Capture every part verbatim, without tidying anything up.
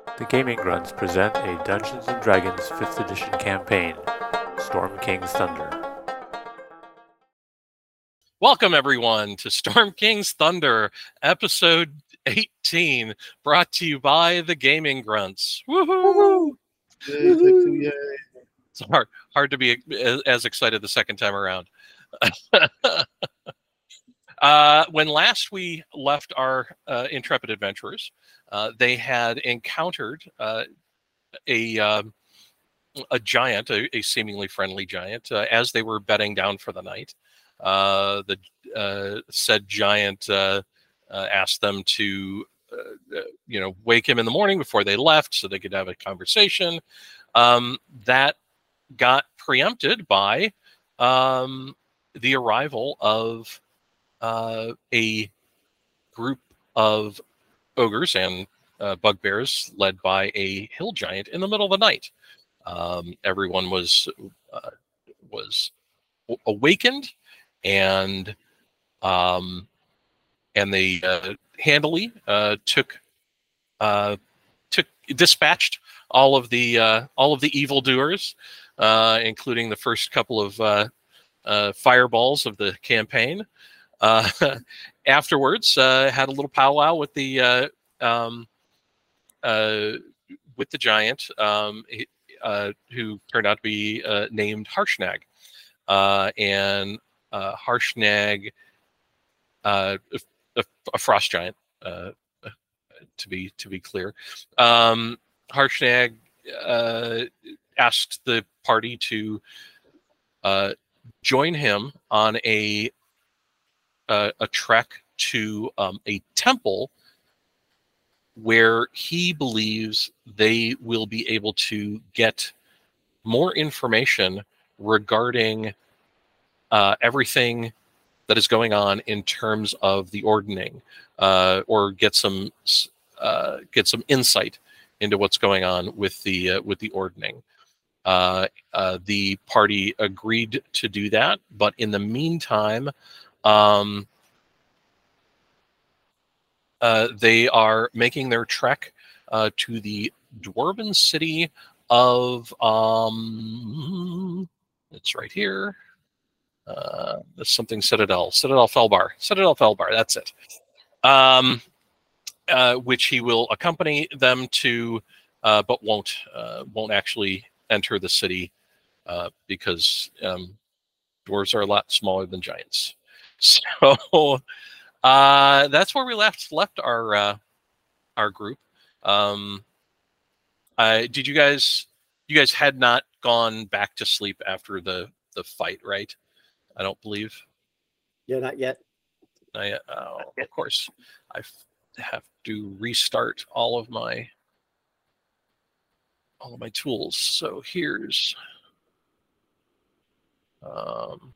The Gaming Grunts present a Dungeons and Dragons fifth Edition campaign, Storm King's Thunder. Welcome, everyone, to Storm King's Thunder, episode eighteen, brought to you by the Gaming Grunts. Woohoo! Yay, take two, yay. It's hard, hard to be as excited the second time around. uh, when last we left our uh, intrepid adventurers, uh, they had encountered uh, a um, a giant, a, a seemingly friendly giant, uh, as they were bedding down for the night. Uh, the uh, said giant uh, uh, asked them to, uh, uh, you know, wake him in the morning before they left so they could have a conversation. Um, that got preempted by um, the arrival of uh, a group of ogres and uh, bugbears led by a hill giant in the middle of the night. Um, everyone was uh, was awakened, and um, and they uh, handily uh, took uh, took dispatched all of the uh, all of the evildoers, uh, including the first couple of uh, uh, fireballs of the campaign. Uh, afterwards, uh, had a little powwow with the uh, um, uh, with the giant, um, uh, who turned out to be uh, named Harshnag, uh, and uh, Harshnag, uh, a, a frost giant, uh, to be to be clear. Um, Harshnag uh, asked the party to uh, join him on a uh, a trek to um, a temple where he believes they will be able to get more information regarding uh, everything that is going on in terms of the ordning, uh, or get some uh, get some insight into what's going on with the uh, with the ordning. Uh, uh, the party agreed to do that, but in the meantime, um, uh, they are making their trek uh, to the dwarven city of um, it's right here. Uh, there's something Citadel, Citadel Felbar, Citadel Felbar. That's it. Um, uh, which he will accompany them to, uh, but won't uh, won't actually enter the city uh, because um, dwarves are a lot smaller than giants. So uh, that's where we left left our uh, our group. Um, I, did you guys? You guys had not gone back to sleep after the the fight, right? I don't believe. Yeah, not yet. Not yet. Oh, of course, I have to restart all of my all of my tools. So here's um,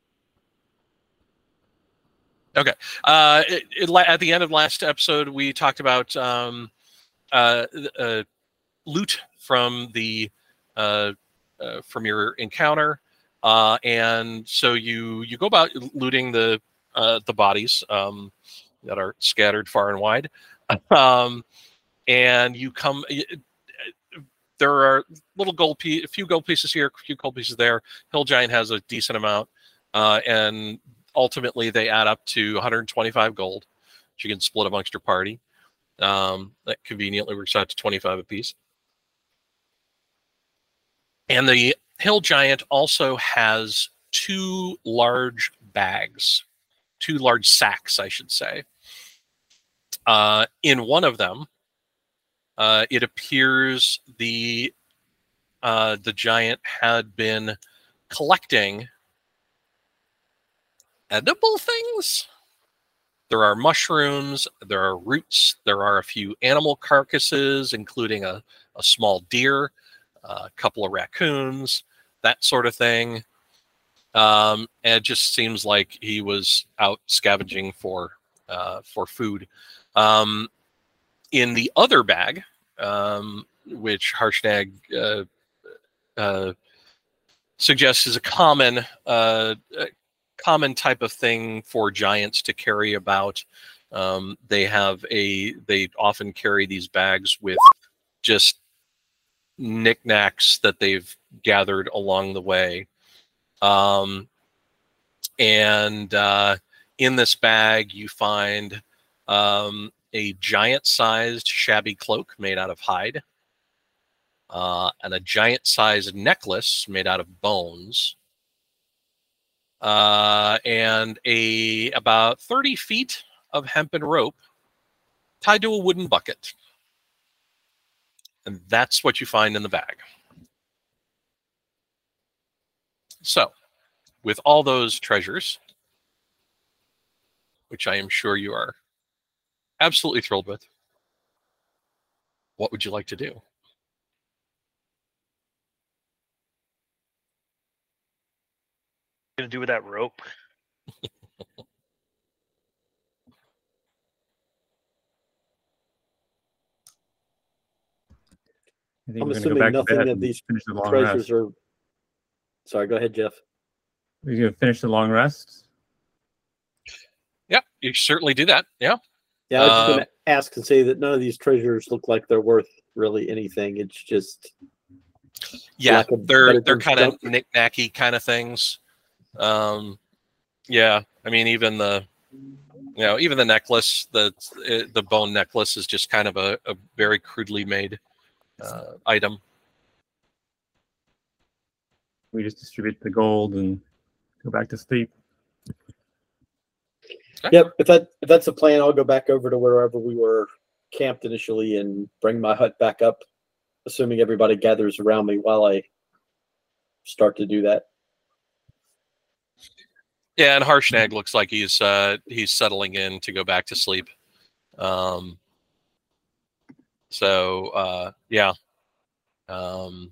okay. Uh, it, it, at the end of last episode, we talked about um, uh, uh, loot from the uh, uh, from your encounter. Uh, and so you you go about looting the uh, the bodies um, that are scattered far and wide, um, and you come. There are little gold, pe- a few gold pieces here, a few gold pieces there. Hill Giant has a decent amount, uh, and ultimately they add up to one hundred twenty-five gold, which you can split amongst your party. Um, that conveniently works out to twenty-five apiece. And the Hill Giant also has two large bags, two large sacks, I should say. Uh, in one of them, uh, it appears the uh, the giant had been collecting edible things. There are mushrooms, there are roots, there are a few animal carcasses, including a, a small deer, a couple of raccoons, that sort of thing. Um, and it just seems like he was out scavenging for uh, for food. Um, in the other bag, um, which Harshnag uh, uh, suggests is a common uh, a common type of thing for giants to carry about. Um, they have a they often carry these bags with just knickknacks that they've gathered along the way. Um, and uh, in this bag, you find um, a giant-sized shabby cloak made out of hide, uh, and a giant-sized necklace made out of bones, uh, and a about thirty feet of hempen rope tied to a wooden bucket. And that's what you find in the bag. So, with all those treasures, which I am sure you are absolutely thrilled with, what would you like to do? Gonna do with that rope? I think I'm we're gonna go assuming back to nothing bed of and these finish the long treasures rest. are. Sorry, go ahead, Jeff. We're gonna finish the long rest. Yeah, you certainly do that. Yeah. Yeah, I was just Uh, going to ask and say that none of these treasures look like they're worth really anything. It's just Yeah, lack of they're better they're terms, kind of junk. knick-knacky kind of things. Um, yeah, I mean, even the you know even the necklace, the the bone necklace is just kind of a, a very crudely made uh, item. We just distribute the gold and go back to sleep. Yep. If that if that's the plan, I'll go back over to wherever we were camped initially and bring my hut back up, assuming everybody gathers around me while I start to do that. Yeah, and Harshnag looks like he's uh, he's settling in to go back to sleep. Um, so uh, yeah. Um,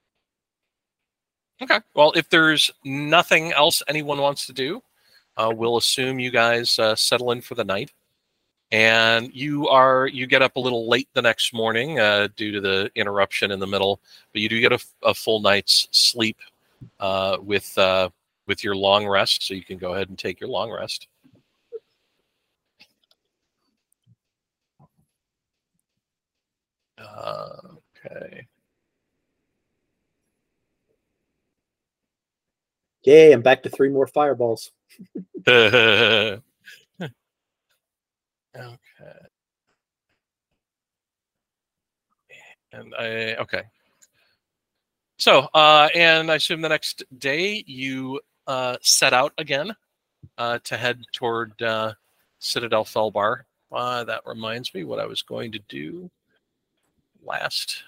okay. Well, if there's nothing else anyone wants to do, uh, we'll assume you guys uh, settle in for the night. And you are you get up a little late the next morning uh, due to the interruption in the middle, but you do get a, a full night's sleep uh, with uh, with your long rest, so you can go ahead and take your long rest. Uh, okay. Yay! I'm back to three more fireballs. Okay. And I okay. So, uh, and I assume the next day you uh, set out again uh, to head toward uh, Citadel Felbar. Uh, that reminds me what I was going to do last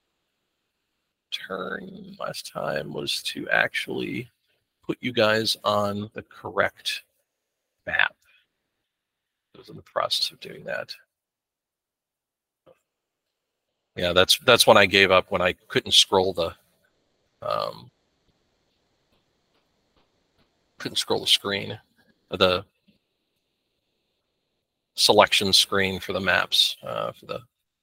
turn, last time, was to actually put you guys on the correct map. I was in the process of doing that. Yeah, that's that's when I gave up, when I couldn't scroll the um, couldn't scroll the screen, the selection screen for the maps uh, for the.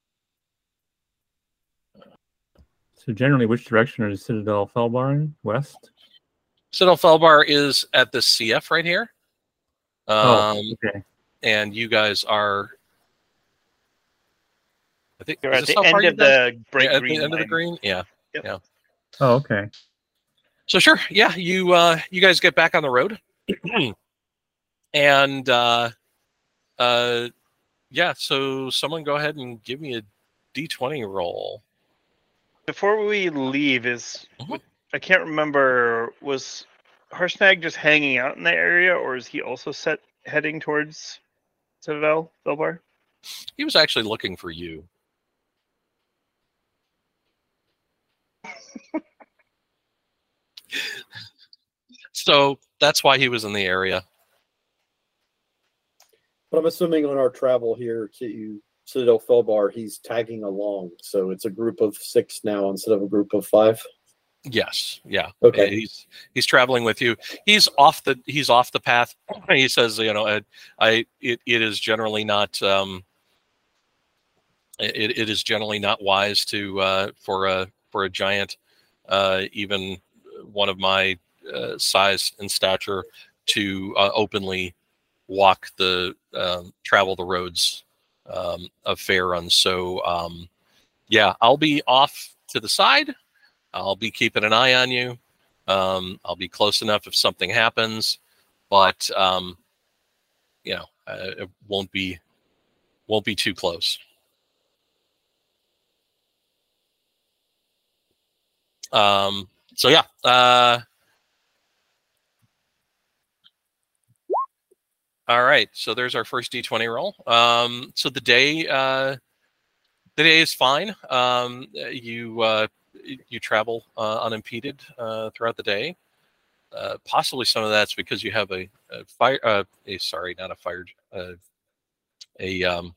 So generally, which direction is Citadel Felbar in? West? Citadel Felbar is at the C F right here. Um, oh, okay. And you guys are, I think, You're is at this the how far end you of guys- the bright yeah, at green the end of the line. green. Yeah, Yep. yeah. Oh, okay. So sure, yeah, you uh, you guys get back on the road, and uh, uh, yeah. So someone go ahead and give me a D twenty roll. Before we leave, is Mhm. I can't remember, was Harshnag just hanging out in the area, or is he also set heading towards Citadel Felbar? He was actually looking for you. So that's why he was in the area. But I'm assuming on our travel here to Citadel Felbar, he's tagging along. So it's a group of six now instead of a group of five. Yes, yeah. Okay. He's he's traveling with you. He's off the he's off the path. He says, you know, I, I it, it is generally not um it, it is generally not wise to uh for a for a giant, uh even one of my uh, size and stature, to uh, openly walk the um, travel the roads um, of Faerun. So um, yeah, I'll be off to the side. I'll be keeping an eye on you. Um, I'll be close enough if something happens, but um, you know, uh, it won't be won't be too close. Um, so yeah. Uh, all right. So there's our first D twenty roll. Um, so the day uh, the day is fine. Um, you uh, you travel uh, unimpeded uh, throughout the day. Uh, possibly some of that's because you have a, a fire. Uh, a sorry, not a fire. Uh, a um,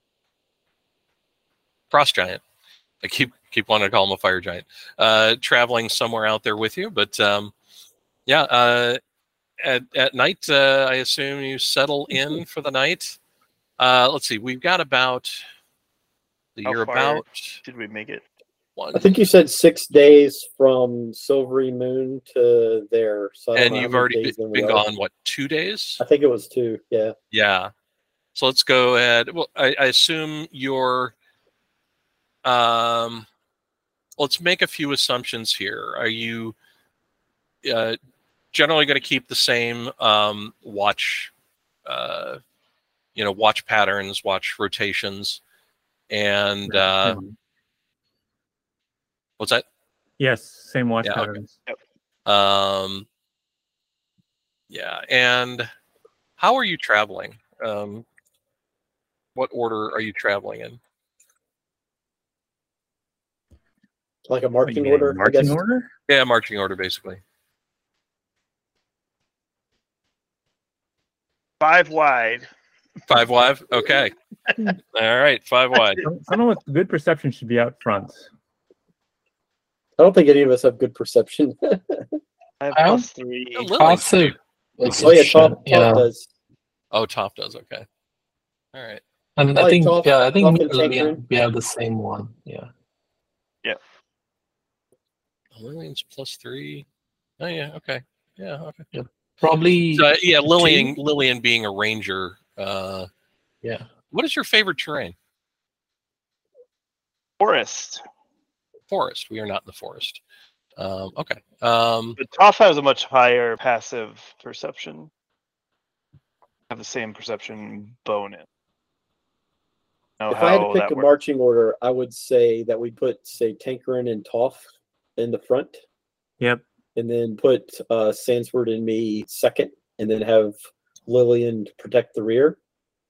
frost giant. I keep keep wanting to call him a fire giant. Uh, traveling somewhere out there with you, but um, yeah. Uh, at at night, uh, I assume you settle in for the night. Uh, let's see. We've got about. How You're far about. Did we make it? One. I think you said six days from Silvery Moon to there. So I don't And know how you've many already days been, then we been are. gone, what, two days? I think it was two. Yeah. Yeah. So let's go ahead. Well, I, I assume you're. Um, let's make a few assumptions here. Are you uh, generally going to keep the same um, watch, uh, you know, watch patterns, watch rotations, and uh, Same- what's that? yes, same watch Yeah, okay. patterns. Um, yeah, and how are you traveling? Um, what order are you traveling in? Like a marching What, you mean, order, I Marching guess. order? Yeah, marching order, basically. Five wide. Five wide. Okay. All right, five wide. Some- Someone with good perception should be out front. I don't think any of us have good perception. I have Well, plus three. Oh, Lily. Passive oh yeah, perception. Top, Top yeah. does. Oh, Top does. Okay. All right. And I I like think Toph- yeah, I think Toph me and and Lillian, Tancred. we have the same one. Yeah. Lillian's plus three. Oh yeah. Okay. Yeah. Okay. Probably So, yeah, Lillian. Two? Lillian being a ranger. Uh, yeah. what is your favorite terrain? Forest. Forest. We are not in the forest. Um, okay. Um, But Toph has a much higher passive perception. Have the same perception bonus. Know If I had to how pick that a works. marching order, I would say that we put, say, Tankerin and Toph in the front, Yep. and then put uh, Sandsford and me second, and then have Lillian to protect the rear.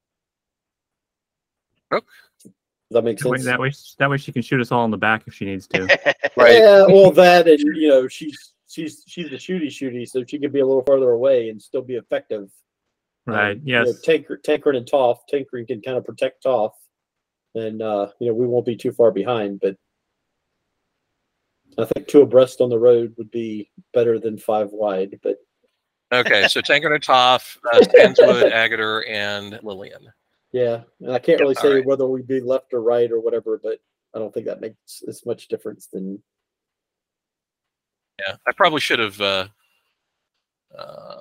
Oh. Does that make That way, sense? that way, that way she can shoot us all in the back if she needs to. Right. Yeah, well, that and you know, she's she's she's the shooty shooty, so she could be a little farther away and still be effective. Right. Um, you know, Yes. Tanker, Tankerin and Toph. Tankerin can kind of protect Toph, and uh, you know we won't be too far behind. But I think two abreast on the road would be better than five wide. But Okay. So Tankard and Toph, uh, Stanswood, Agater, and Lillian. yeah, and I can't really All say right. whether we'd be left or right or whatever. But I don't think that makes as much difference than. Yeah, I probably should have. Uh, uh,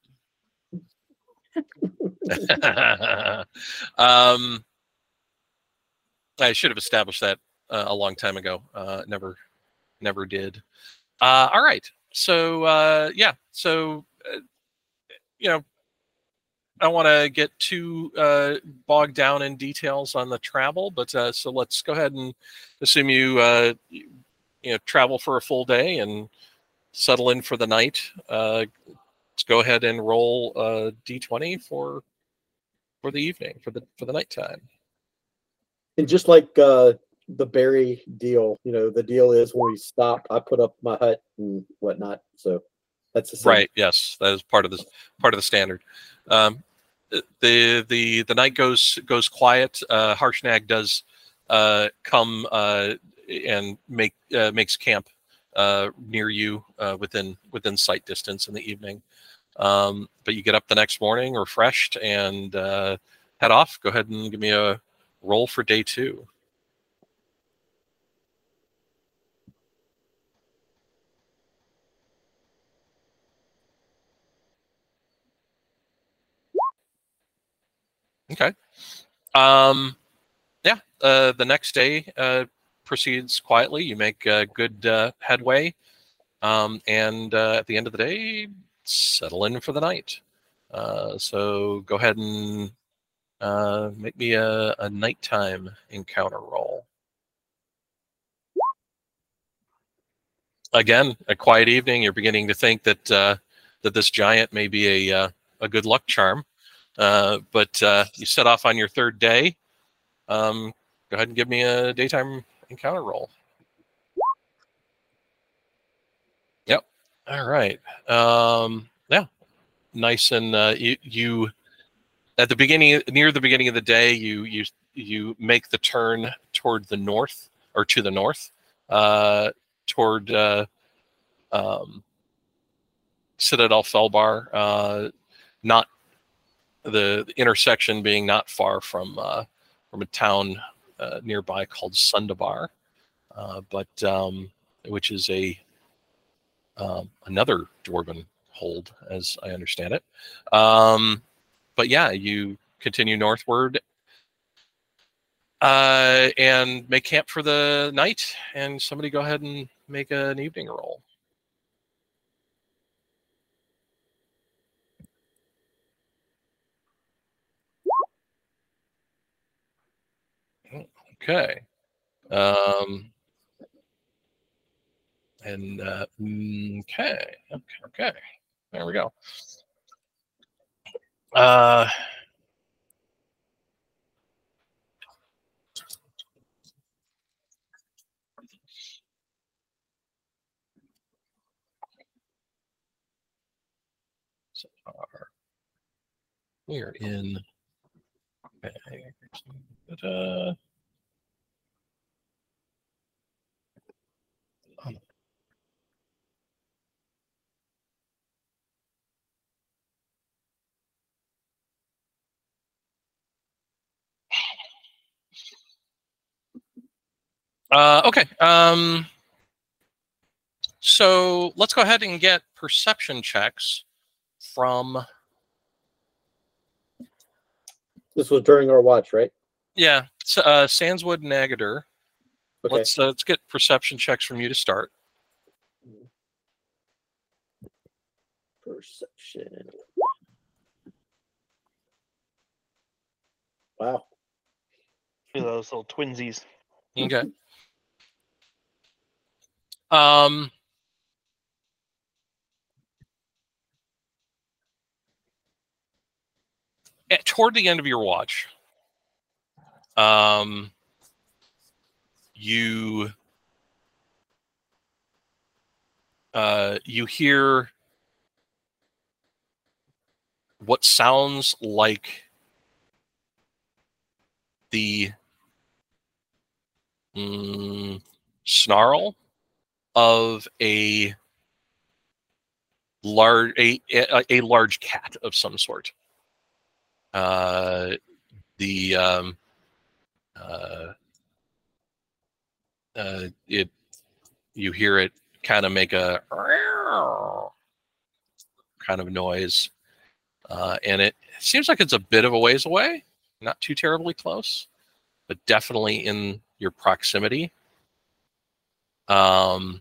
um, I should have established that uh, a long time ago. Uh, never, never did. Uh, all right. So uh, yeah. So uh, you know, I don't want to get too uh, bogged down in details on the travel, but uh, so let's go ahead and assume you uh, you, you know travel for a full day and settle in for the night. Uh, let's go ahead and roll uh, d twenty for for the evening for the for the nighttime. And just like uh, the Barry deal, you know, the deal is when we stop, I put up my hut and whatnot. So that's the same. Right. Yes, that is part of this part of the standard. Um, the the the night goes goes quiet. Uh, Harshnag does uh, come uh, and make uh, makes camp uh, near you uh, within within sight distance in the evening. Um, but you get up the next morning refreshed and uh, head off. Go ahead and give me a roll for day two. Okay. Um, yeah. Uh, the next day, uh, proceeds quietly. You make uh, good uh, headway, um, and uh, at the end of the day, settle in for the night. Uh, so go ahead and uh, make me a, a nighttime encounter roll. Again, a quiet evening. You're beginning to think that uh, that this giant may be a uh, a good luck charm, uh, but uh, you set off on your third day. Um, go ahead and give me a daytime encounter roll. Yep. All right. Um, yeah. Nice and uh, you, you at the beginning, near the beginning of the day, you you you make the turn toward the north or to the north, uh, toward uh, um, Citadel Felbar. Uh, not the, the intersection being not far from uh, from a town uh, nearby called Sundabar, uh, but um, which is a um, another dwarven hold, as I understand it. Um, but yeah, you continue northward uh, and make camp for the night. And somebody go ahead and make an evening roll. Okay. Um, and uh, okay, okay, okay. There we go. Uh, so far, we are in. Okay, uh, Uh, okay. Um, so let's go ahead and get perception checks from. This was during our watch, right? Yeah, uh, Sandswood and Agadir. Okay. Let's uh, let's get perception checks from you to start. Perception. Wow. Look at those little twinsies. Okay. Um. At, toward the end of your watch, um, you uh, you hear what sounds like the mm, snarl of a large a, a a large cat of some sort. Uh, the um, uh, uh, it you hear it kind of make a kind of noise, uh, and it seems like it's a bit of a ways away, not too terribly close, but definitely in your proximity. Um,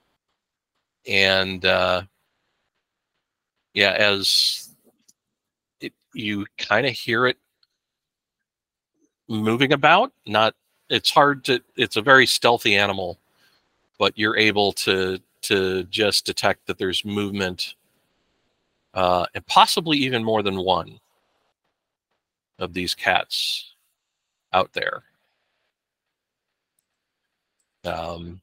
and uh, yeah, as it, you kind of hear it moving about, not it's hard to it's a very stealthy animal, but you're able to to just detect that there's movement, uh, and possibly even more than one of these cats out there. Um,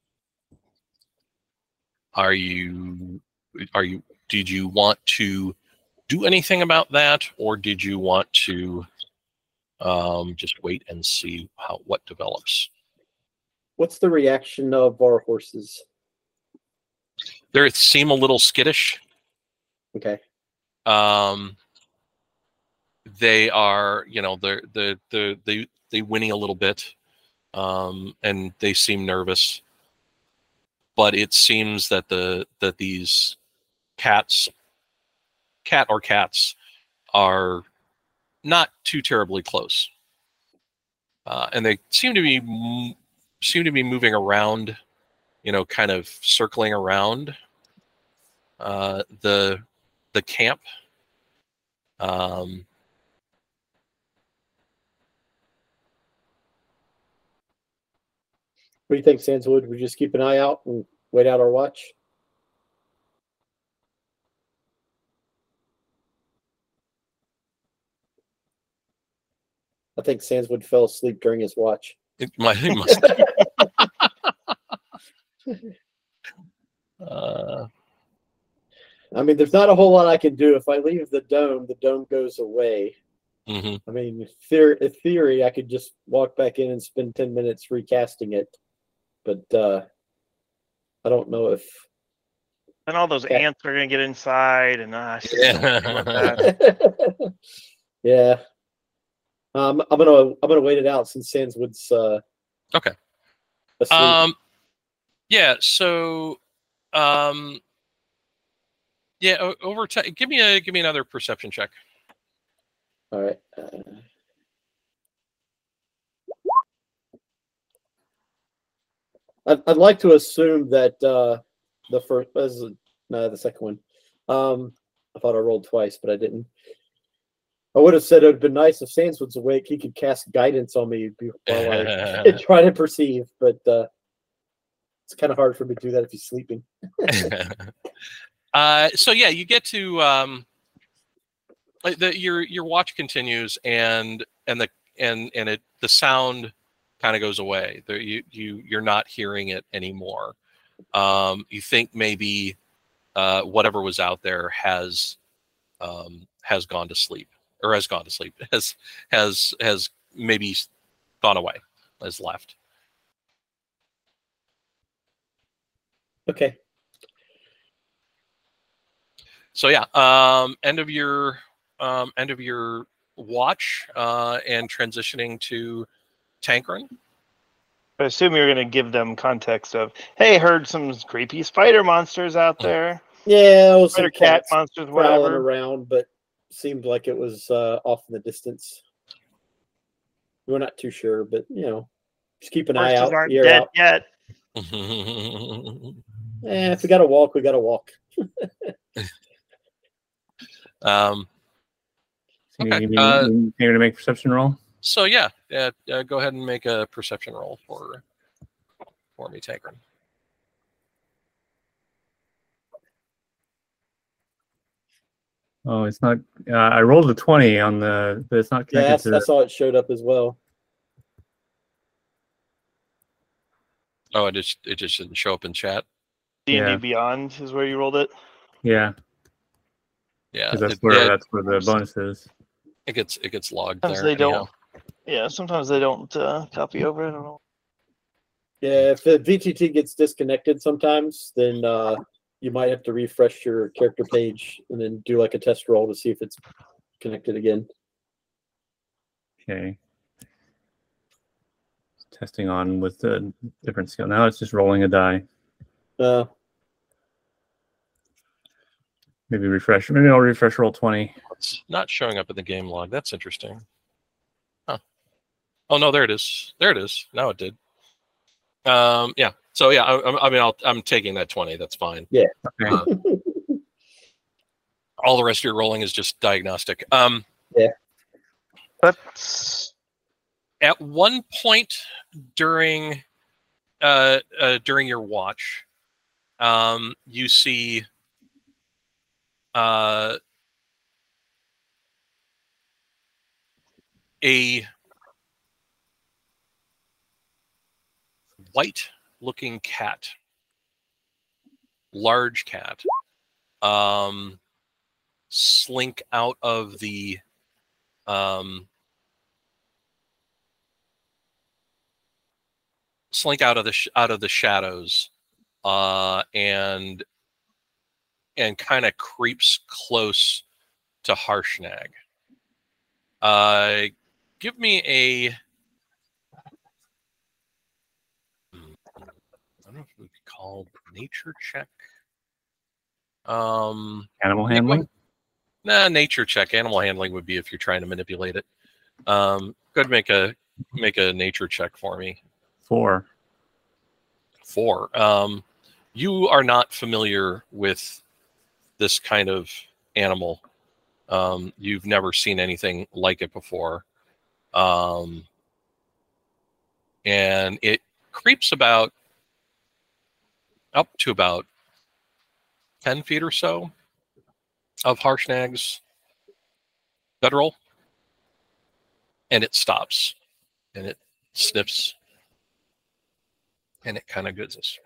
are you are you did you want to do anything about that, or did you want to um, just wait and see how what develops? What's the reaction of our horses? They seem a little skittish. Okay. Um, they are, you know, they're the the they they whinny a little bit, um, and they seem nervous. But it seems that the that these cats, cat or cats, are not too terribly close, uh, and they seem to be m- seem to be moving around, you know, kind of circling around uh, the the camp. Um, What do you think, Sandswood? We just keep an eye out and wait out our watch? I think Sandswood fell asleep during his watch. it might, it must. uh, I mean, there's not a whole lot I can do. If I leave the dome, the dome goes away. mm-hmm. I mean, theor- in theory, I could just walk back in and spend ten minutes recasting it. But uh, I don't know if... And all those Yeah. ants are gonna get inside, and uh, Yeah. yeah. Um, I'm gonna I'm gonna wait it out since Sandswood's uh, Okay. asleep. Um, yeah. So, um, yeah. o- Over time, give me a give me another perception check. All right. Uh, I'd, I'd like to assume that uh, the first, was no, the second one. Um, I thought I rolled twice, but I didn't. I would have said it would have been nice if Sandswood's awake. He could cast guidance on me while I try to perceive, but uh, it's kind of hard for me to do that if he's sleeping. uh, so yeah, you get to um, like the your your watch continues, and and the and and it the sound kind of goes away. There, you you you're not hearing it anymore. Um, you think maybe uh, whatever was out there has um, has gone to sleep, or has gone to sleep, has has has maybe gone away, has left. Okay. So yeah, um, end of your um, end of your watch, uh, and transitioning to Tankren. I assume you're gonna give them context of, hey, heard some creepy spider monsters out there, Yeah, it was some spider cat cats monsters, prowling whatever. around, but seemed like it was uh, off in the distance. We're not too sure, but you know, just keep an eye Monsters out, aren't ear dead out. yet. Eh, if we gotta walk, we gotta walk. um, So Okay, you, you, uh, you, you're gonna make a perception roll. so yeah, yeah, uh, go ahead and make a perception roll for for me, Tankren. Oh, it's not. Uh, I rolled a twenty on the, but it's not Yeah, connected that's, to. that's how it showed up as well. Oh, it just it just didn't show up in chat. D and D Yeah. Beyond is where you rolled it. Yeah, Yeah, because that's it, where yeah, that's where the bonus is. it gets it gets logged Sometimes there. they don't. anyhow. Yeah, sometimes they don't uh, copy over. I don't know. Yeah, if the V T T gets disconnected sometimes, then uh, you might have to refresh your character page and then do like a test roll to see if it's connected again. Okay. Testing on with the different skill. Now it's just rolling a die. Uh, Maybe refresh. Maybe I'll refresh roll twenty. It's not showing up in the game log. That's interesting. Huh. Oh no, there it is. There it is. Now it did. Um, yeah. So yeah, I, I mean, I'll, I'm taking that twenty. That's fine. Yeah. Okay. Uh, all the rest of your rolling is just diagnostic. Um, That's at one point during uh, uh, during your watch, um, you see uh, a white-looking cat, large cat, um, slink out of the um, slink out of the sh- out of the shadows, uh, and and kind of creeps close to Harshnag. Uh, give me a. I don't know if we could call nature check. Um, Animal yeah, go handling. ahead. Nah, nature check. Animal handling would be if you're trying to manipulate it. Um, go ahead and make a make a nature check for me. Four. before. Um, you are not familiar with this kind of animal. Um, you've never seen anything like it before. Um, and it creeps about up to about ten feet or so of Harshnag's bedroll, and it stops, and it sniffs, and it kind of goes this,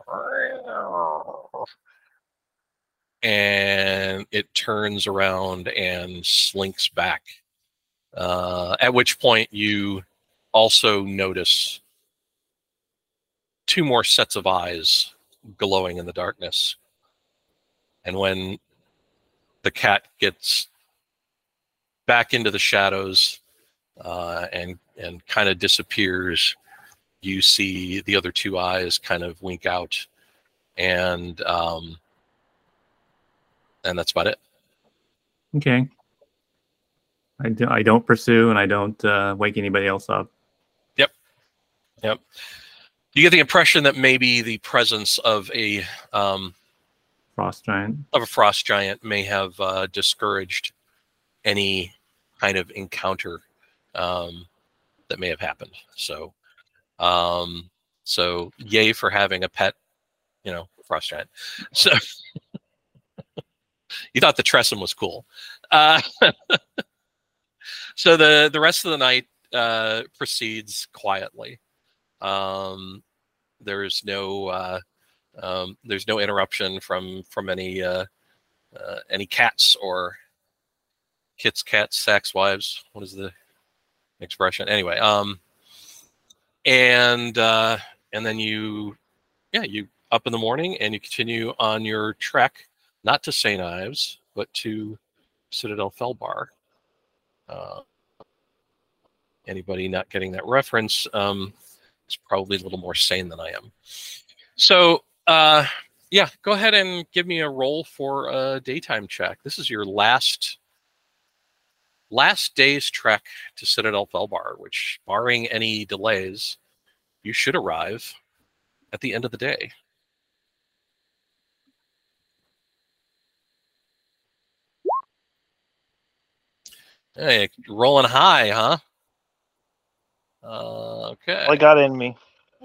and it turns around and slinks back. Uh, at which point you also notice two more sets of eyes glowing in the darkness. And when the cat gets back into the shadows uh, and and kind of disappears, you see the other two eyes kind of wink out, and um, and that's about it. Okay. I, do, I don't pursue and I don't uh, wake anybody else up. Yep. Yep. You get the impression that maybe the presence of a um, Frost giant. of a frost giant may have uh, discouraged any kind of encounter um, that may have happened. So, um, so yay for having a pet, you know, frost giant. So you thought the Tressum was cool. Uh, so the the rest of the night uh, proceeds quietly. Um, there's no uh, um, there's no interruption from from any uh, uh, any cats or kits, cats, sacks, wives. What is the expression? Anyway, um, and uh, and then you, yeah, you up in the morning and you continue on your trek, not to Saint Ives, but to Citadel Felbar. Uh, anybody not getting that reference um, is probably a little more sane than I am. So, uh, yeah, go ahead and give me a roll for a daytime check. This is your last last day's trek to Citadel Felbar, which, barring any delays, you should arrive at the end of the day. Hey, rolling high, huh? Uh, okay. All I got in me.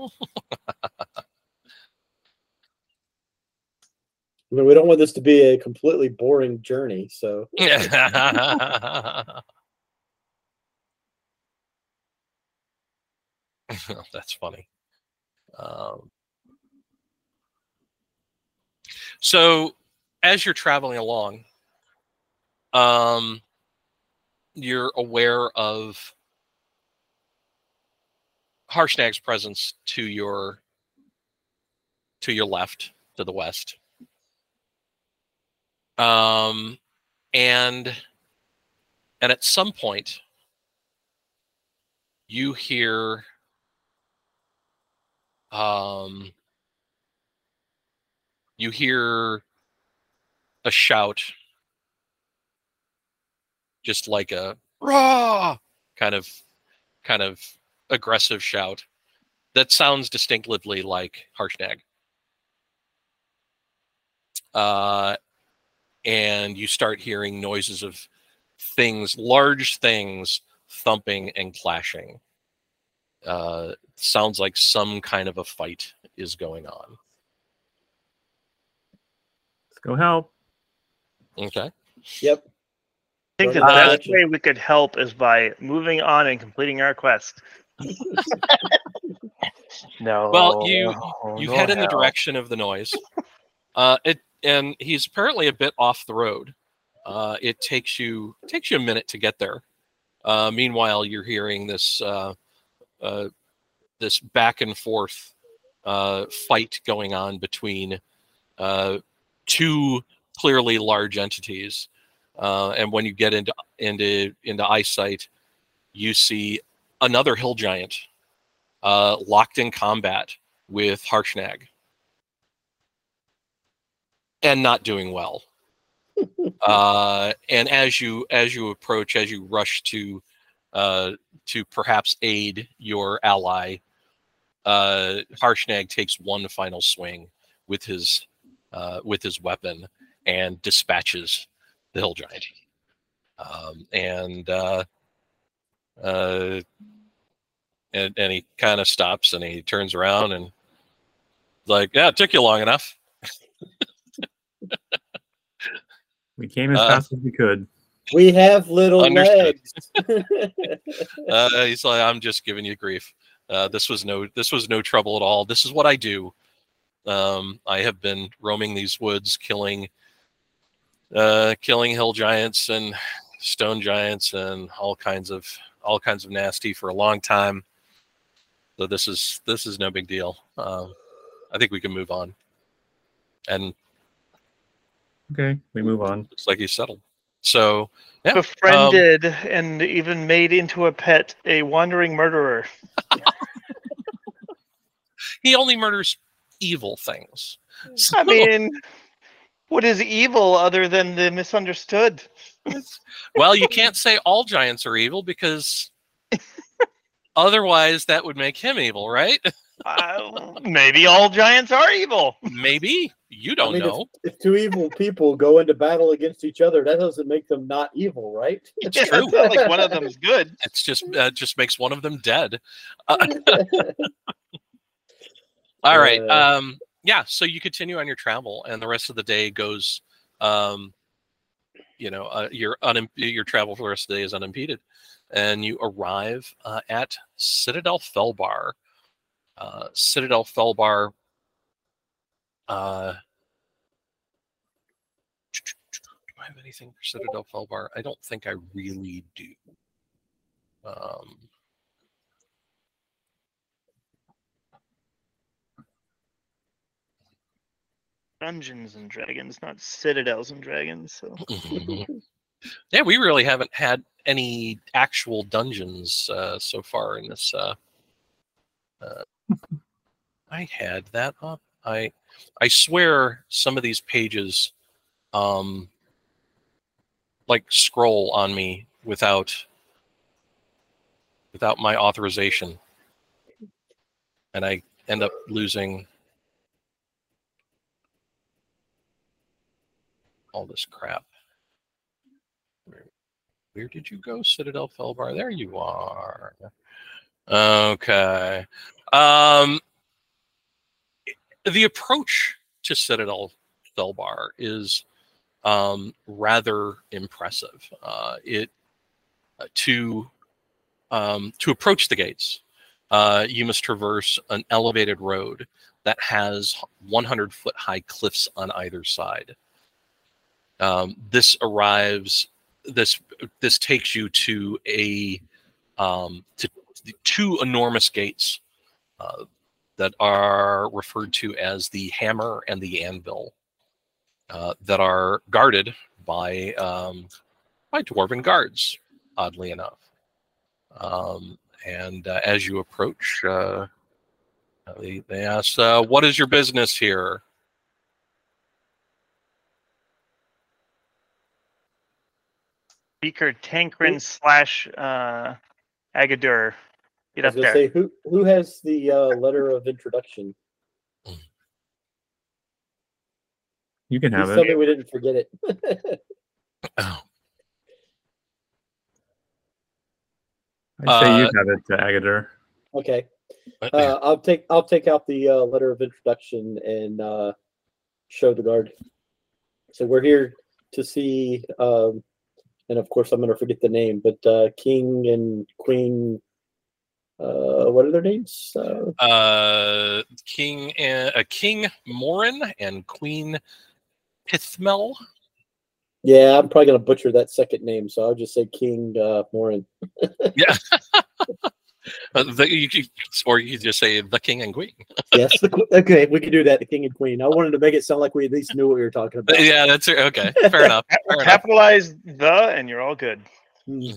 I mean, we don't want this to be a completely boring journey, so that's funny. Um, so, as you're traveling along, um, you're aware of Harshnag's presence to your to your left, to the west. Um, and and at some point, you hear um, you hear a shout, just like a rah kind of kind of aggressive shout that sounds distinctively like Harshnag. Uh, and you start hearing noises of things, large things, thumping and clashing. Uh, sounds like some kind of a fight is going on. Let's go help. Okay. yep. I think the Uh, best way we could help is by moving on and completing our quest. No. Well, you you no head in the help. direction of the noise. Uh, it and he's apparently a bit off the road. Uh, it takes you takes you a minute to get there. Uh, meanwhile, you're hearing this uh, uh, this back and forth uh, fight going on between uh, two clearly large entities. Uh, and when you get into into into eyesight, you see another hill giant uh, locked in combat with Harshnag, and not doing well. uh, and as you as you approach, as you rush to uh, to perhaps aid your ally, uh, Harshnag takes one final swing with his uh, with his weapon and dispatches the hill giant. Um, and uh, uh, and and he kind of stops and he turns around and like, yeah, it took you long enough. We came as Uh, fast as we could. We have little Understood. legs. Uh, he's like, I'm just giving you grief. Uh, this was no this was no trouble at all. This is what I do. Um, I have been roaming these woods, killing uh, killing hill giants and stone giants and all kinds of all kinds of nasty for a long time. So this is this is no big deal. Um, I think we can move on. And Okay, we move on. looks like he's settled. So yeah, Befriended and even made into a pet a wandering murderer. he only murders evil things. So- I mean, what is evil other than the misunderstood? well, you can't say all giants are evil because otherwise that would make him evil, right? Uh, maybe all giants are evil. Maybe. You don't I mean, know. If, if two evil people go into battle against each other, that doesn't make them not evil, right? It's Yeah, true. It's not like one of them's good. It's just uh, just makes one of them dead. Uh, all right. Uh, Um, yeah. So you continue on your travel, and the rest of the day goes. Um, you know, uh, your unim- your travel for the rest of the day is unimpeded, and you arrive uh, at Citadel Felbar. Uh, Citadel Felbar. Uh, do I have anything for Citadel Felbar? I don't think I really do. Um, Dungeons and Dragons, not Citadels and Dragons. So yeah, we really haven't had any actual dungeons uh, so far in this. Uh, uh, I had that up. I I swear some of these pages, um, like scroll on me without without my authorization, and I end up losing all this crap. Where, where did you go, Citadel Felbar? There you are. Okay. Um, the approach to Citadel Felbar is um, rather impressive. Uh, it uh, to um, to approach the gates, uh, you must traverse an elevated road that has one hundred foot high cliffs on either side. Um, this arrives. This this takes you to a um, to two enormous gates uh, that are referred to as the Hammer and the Anvil, uh, that are guarded by um, by dwarven guards. Oddly enough, um, and uh, as you approach, uh, they, they ask, uh, "What is your business here?" Beaker Tankrin slash uh, Agadur. Get I up was gonna there. say, who who has the uh, letter of introduction? You can have Please tell it. me we didn't forget it. Oh. I'd say you Uh, have it, uh, Agadur. Okay, uh, I'll take I'll take out the uh, letter of introduction and uh, show the guard. So we're here to see, um, and of course I'm going to forget the name, but uh, King and Queen. Uh, what are their names? Uh, uh, King uh, uh, King Morin and Queen Pithmel. yeah, I'm probably going to butcher that second name, so I'll just say King uh, Morin. Yeah. Uh, the, you, you- or you could just say the King and Queen. Yes, the, que- okay, we can do that. The King and Queen. I wanted to make it sound like we at least knew what we were talking about. Yeah, that's okay. Fair enough. Fair enough. Capitalize the, and you're all good. Hmm.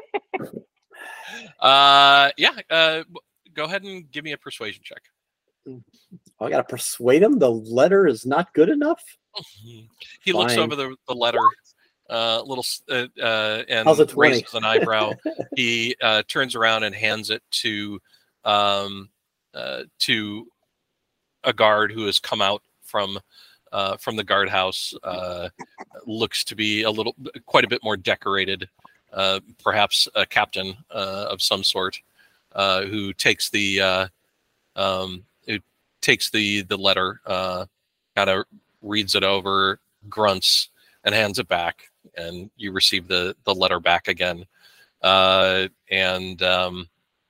Uh, yeah. Uh, go ahead and give me a persuasion check. I got to persuade him. The letter is not good enough. He looks Fine. over the, the letter, uh, little, s- uh, uh, and How's a twenty? raises an eyebrow. He uh, turns around and hands it to um, uh, to a guard who has come out from uh, from the guardhouse. Uh, looks to be a little, quite a bit more decorated, uh, perhaps a captain uh, of some sort, uh, who takes the uh, um, who takes the the letter, uh, kind of reads it over, grunts, and hands it back, and you receive the the letter back again, uh, and um,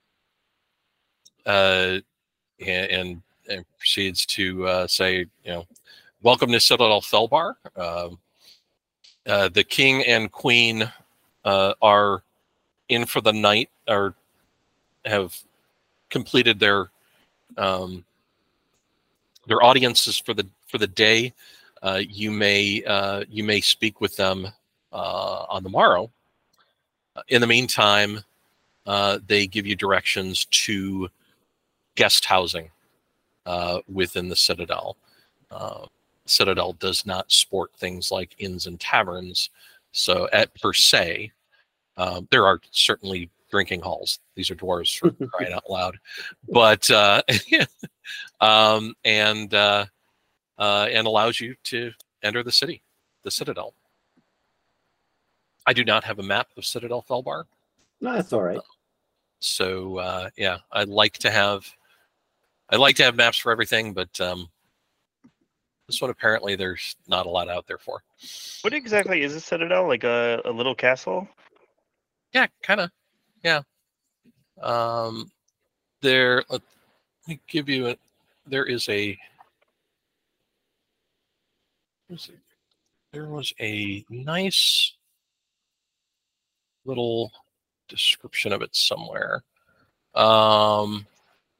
uh, and, and proceeds to uh, say, you know, welcome to Citadel Felbar. Uh, uh, the king and queen uh, are in for the night, or have completed their um, their audiences for the for the day. Uh, you may uh, you may speak with them uh, on the morrow. In the meantime, uh, they give you directions to guest housing uh, within the Citadel. Uh, Citadel does not sport things like inns and taverns, so at per se, um, there are certainly drinking halls. These are dwarves, for crying out loud, but uh, um, and uh, uh, and allows you to enter the city, the Citadel. I do not have a map of Citadel Felbar. No, that's all right. So uh, yeah, I'd like to have, I'd like to have maps for everything, but um, this one apparently there's not a lot out there for. What exactly is a citadel? Like a, a little castle? Yeah, kind of. Yeah. Um, there. Let me give you a. There is a. There was a nice little description of it somewhere. Um,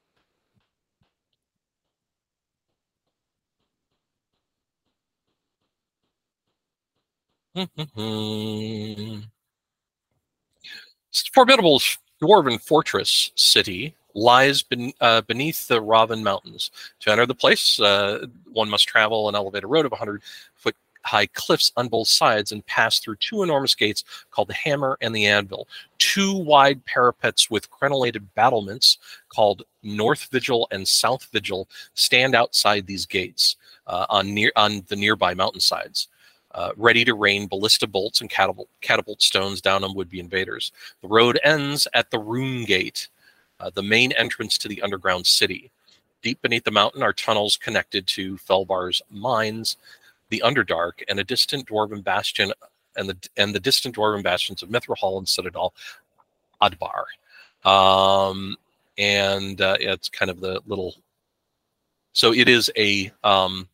formidable dwarven fortress city lies ben, uh, beneath the Raven Mountains. To enter the place, uh, one must travel an elevated road of one hundred foot high cliffs on both sides and pass through two enormous gates called the Hammer and the Anvil. Two wide parapets with crenellated battlements called North Vigil and South Vigil stand outside these gates uh, on near on the nearby mountainsides, uh, ready to rain ballista bolts and catapult, catapult stones down on would-be invaders. The road ends at the Rune Gate, uh, the main entrance to the underground city. Deep beneath the mountain are tunnels connected to Felbar's mines, the Underdark, and a distant dwarven bastion, and the and the distant dwarven bastions of Mithril Hall and Citadel Adbar. Um, and uh, yeah, it's kind of the little. So it is a. Um,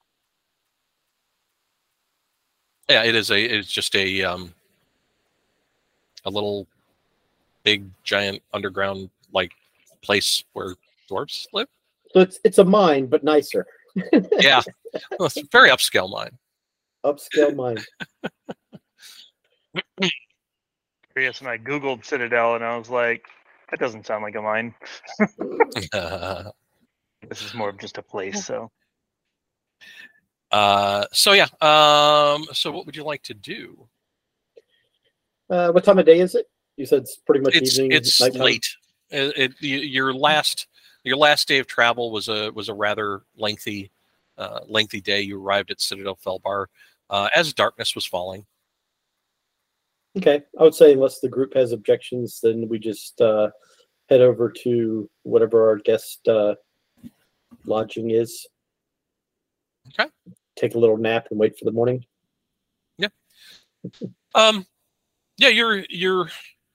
yeah, it is a. It's just a. Um, a little, big, giant underground like place where dwarves live. So it's it's a mine, but nicer. Yeah, well, it's a very upscale mine. Upscale mine. Yes, and I googled Citadel, and I was like, that doesn't sound like a mine. uh, This is more of just a place. So, uh, so yeah. Um, so what would you like to do? Uh, what time of day is it? You said it's pretty much It's evening. it's nighttime? late. It, it, y- your last your last day of travel was a was a rather lengthy uh, lengthy day. You arrived at Citadel Felbar uh, as darkness was falling. Okay, I would say unless the group has objections, then we just uh, head over to whatever our guest uh, lodging is. Okay. Take a little nap and wait for the morning. Um, yeah, your your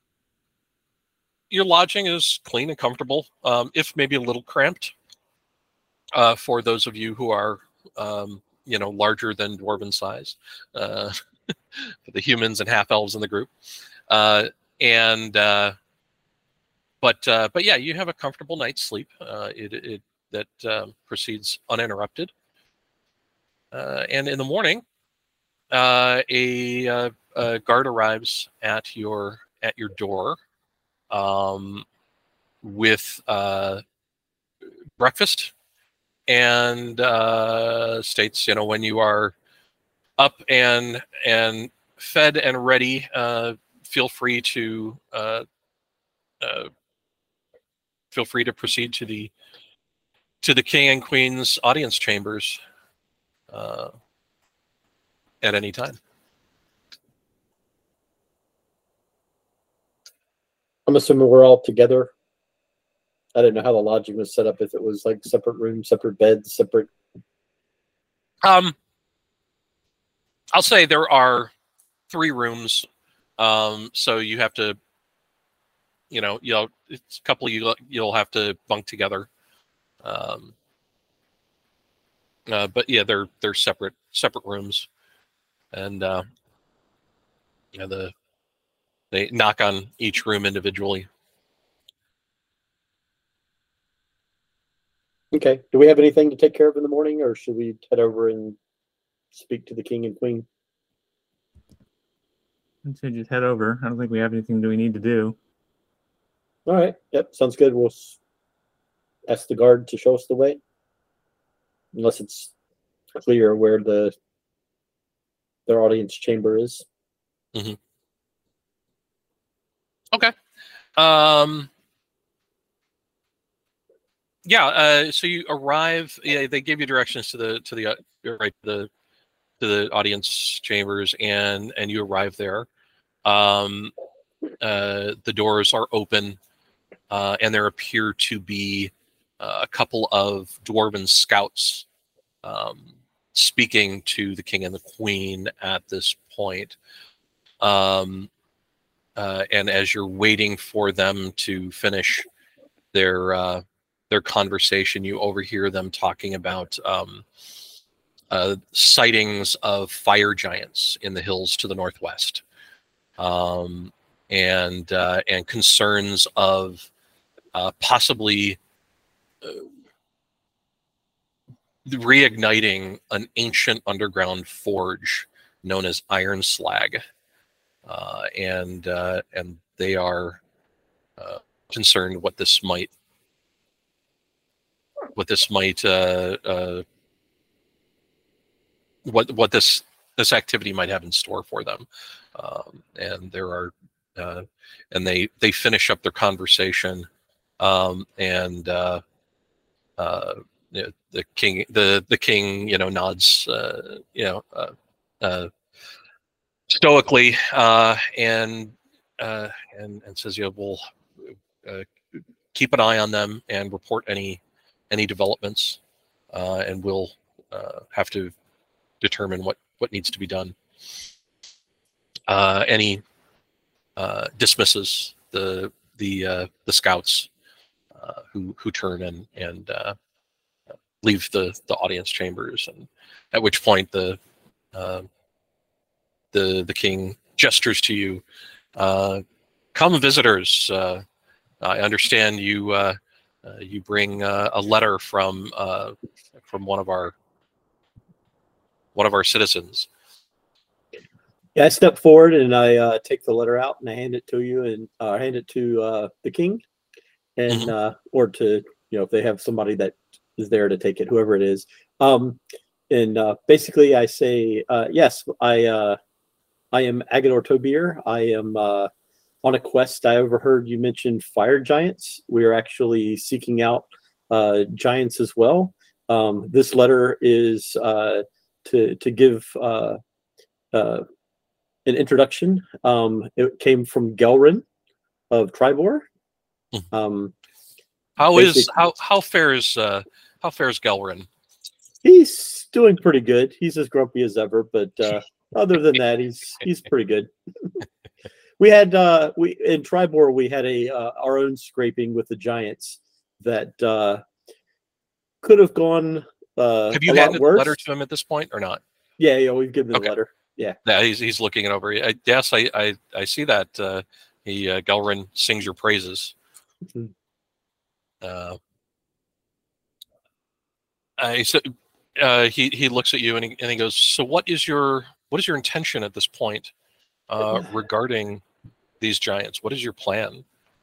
your lodging is clean and comfortable, um, if maybe a little cramped. Uh, for those of you who are, um, you know, larger than dwarven size, uh, for the humans and half elves in the group, uh, and uh, but uh, but yeah, you have a comfortable night's sleep. Uh, it it that um, proceeds uninterrupted, uh, and in the morning, uh, a, uh, a guard arrives at your at your door, um, with uh, breakfast, and uh, states, you know, when you are up and and fed and ready, uh, feel free to uh, uh, feel free to proceed to the to the king and queen's audience chambers uh, at any time. I'm assuming we're all together. I didn't know how the lodging was set up, if it was like separate rooms, separate beds, separate. Um, I'll say there are three rooms. Um, so you have to, you know, you know, it's a couple you you'll have to bunk together. Um, uh, but yeah, they're they're separate separate rooms, and uh, yeah, the they knock on each room individually. Okay. Do we have anything to take care of in the morning, or should we head over and speak to the king and queen? I'd say just head over. I don't think we have anything that we need to do. All right. Yep. Sounds good. We'll ask the guard to show us the way, unless it's clear where the their audience chamber is. Mm-hmm. Okay. Um, yeah. Uh, so you arrive. Yeah, they give you directions to the to the uh, right the to the audience chambers, and and you arrive there. Um, uh, the doors are open, uh, and there appear to be uh, a couple of dwarven scouts um, speaking to the king and the queen at this point. Um, uh, and as you're waiting for them to finish their uh, their conversation, you overhear them talking about um, uh, sightings of fire giants in the hills to the northwest, um, and uh, and concerns of uh, possibly uh, reigniting an ancient underground forge known as Iron Slag, uh, and uh, and they are uh, concerned what this might what this might uh, uh, what what this this activity might have in store for them. Um, and there are uh, and they they finish up their conversation, um, and uh, uh, you know, the king the the king you know nods uh, you know uh, uh, stoically, uh, and uh, and and says, you know, we'll uh, keep an eye on them and report any any developments, uh, and we'll uh, have to determine what what needs to be done. Uh, any uh, dismisses the the uh, the scouts uh, who who turn and and uh, leave the the audience chambers, and at which point the uh, the the king gestures to you, uh, "Come, visitors. Uh, I understand you uh, uh, you bring uh, a letter from uh, from one of our one of our citizens." Yeah, I step forward and I uh, take the letter out and I hand it to you, and uh, hand it to uh, the king, and Mhm. uh, or to, you know, if they have somebody that is there to take it, whoever it is. Um, and uh, basically, I say, uh, yes, I uh, I am Agador Tobir. I am uh, on a quest. I overheard you mention fire giants. We are actually seeking out uh, giants as well. Um, this letter is uh, to to give uh, uh, an introduction. Um, it came from Gelrin of Tribor. Mhm. Um, How is Basic- how how fares uh, how fares Gelrin? he's doing pretty good. He's as grumpy as ever, but uh, other than that, he's he's pretty good. We had uh, we in Tribor we had a uh, our own scraping with the giants that uh, could have gone uh, Have you a lot handed the worse. letter to him at this point or not? Yeah, yeah, we've given the Okay. letter. Yeah. Yeah, he's he's looking it over. I, yes, I, I I see that. Uh, he uh, Gelrin sings your praises. Mhm. Uh, I so, uh, he he looks at you and he, and he goes, "So what is your what is your intention at this point uh, regarding these giants? What is your plan?"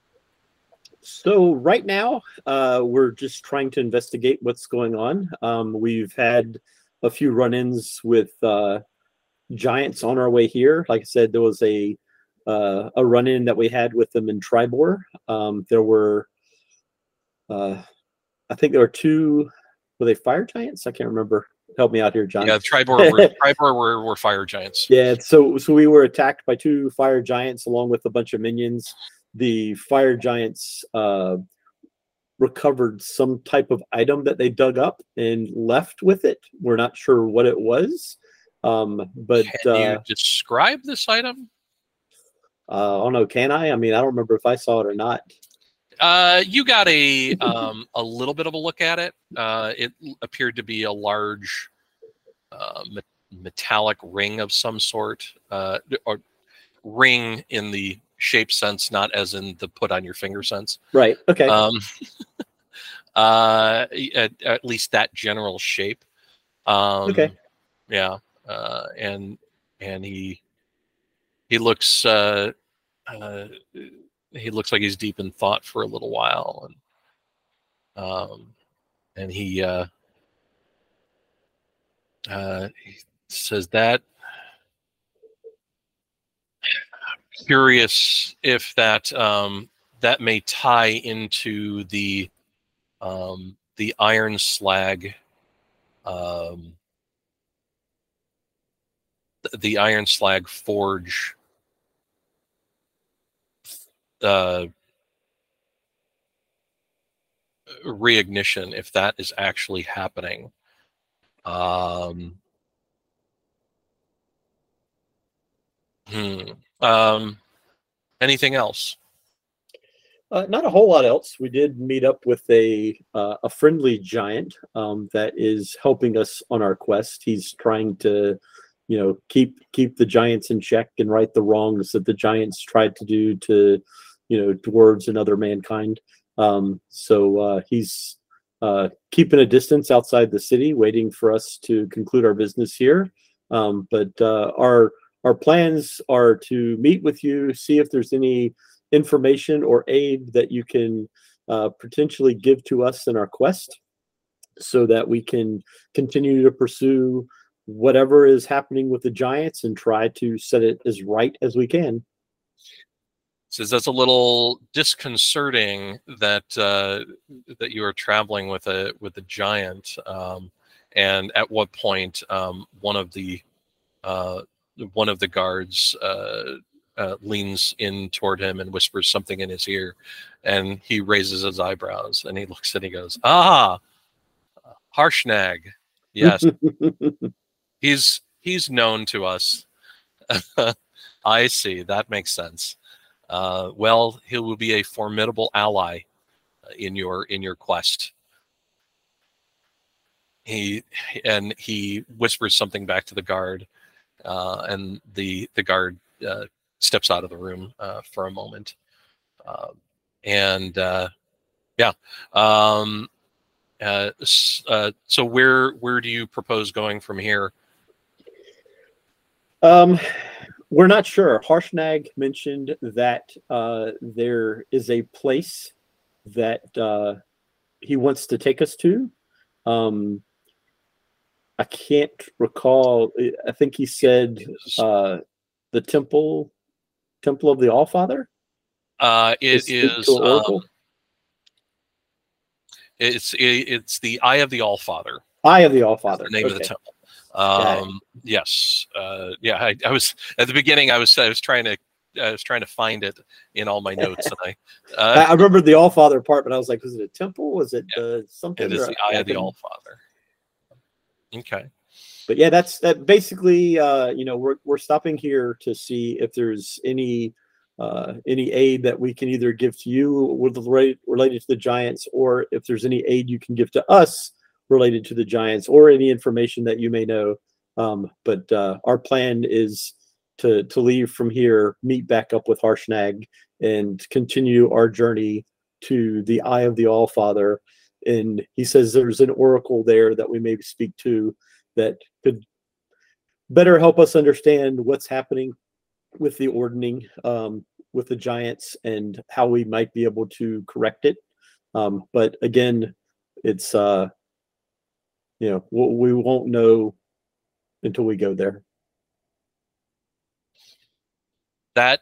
So right now, uh, we're just trying to investigate what's going on. Um, we've had a few run-ins with uh, giants on our way here. Like I said, there was a uh, a run-in that we had with them in Tribor. Um, there were uh, I think there were two. Were they fire giants? I can't remember. Help me out here, John. Yeah, Tribor were, Tribor were, were fire giants. Yeah, so so we were attacked by two fire giants along with a bunch of minions. The fire giants uh, recovered some type of item that they dug up and left with it. We're not sure what it was, um, but Can uh, you describe this item? uh, I don't know. Can I? I mean, I don't remember if I saw it or not. Uh, you got a um, a little bit of a look at it. Uh, it appeared to be a large uh, me metallic ring of some sort, uh, or ring in the shape sense, not as in the put on your finger sense. Right. Okay. Um, uh, at, at least that general shape. Um, Okay. Yeah. Uh, and and he he looks. Uh, uh, He looks like he's deep in thought for a little while, and um, and he uh, uh, he says that. Curious if that um, that may tie into the um, the Iron Slag, um, the Iron Slag Forge. Uh, reignition, if that is actually happening. Um, hmm. Um, anything else? Uh, not a whole lot else. We did meet up with a uh, a friendly giant um, that is helping us on our quest. He's trying to, you know, keep keep the giants in check and right the wrongs that the giants tried to do to, you know, dwarves and other mankind. Um, so uh, he's uh, keeping a distance outside the city, waiting for us to conclude our business here. Um, but uh, our our plans are to meet with you, see if there's any information or aid that you can uh, potentially give to us in our quest, so that we can continue to pursue whatever is happening with the giants and try to set it as right as we can. Says that's a little disconcerting that uh, that you are traveling with a with a giant, um, and at what point um, one of the uh, one of the guards uh, uh, leans in toward him and whispers something in his ear, and he raises his eyebrows and he looks and he goes, "Ah, Harshnag, yes, he's he's known to us." I see. That makes sense. Uh, well, he will be a formidable ally in your in your quest. He and he whispers something back to the guard, uh, and the the guard uh, steps out of the room uh, for a moment, uh, and uh, yeah. Um, uh, uh, so where where do you propose going from here? Um, we're not sure. Harshnag mentioned that uh, there is a place that uh, he wants to take us to. Um, I can't recall. I think he said uh, the temple, temple of the Allfather. Uh, it is. Um, it's it, it's the Eye of the Allfather. Eye of the Allfather. That's the name okay. of the temple. Um, yes. Uh, yeah. I, I was at the beginning. I was I was trying to I was trying to find it in all my notes, and I uh, I remember the Allfather part, but I was like, was it a temple? Was it yeah. uh, something? It is or, the Eye I of the can... Allfather. Okay. But yeah, that's that. Basically, uh, you know, we're we're stopping here to see if there's any uh, any aid that we can either give to you with related related to the giants, or if there's any aid you can give to us related to the giants, or any information that you may know. Um, but uh, our plan is to to leave from here, meet back up with Harshnag, and continue our journey to the Eye of the Allfather. And he says there's an oracle there that we may speak to that could better help us understand what's happening with the ordning, um, with the giants, and how we might be able to correct it. Um, but again, it's, uh, you know, we won't know until we go there. That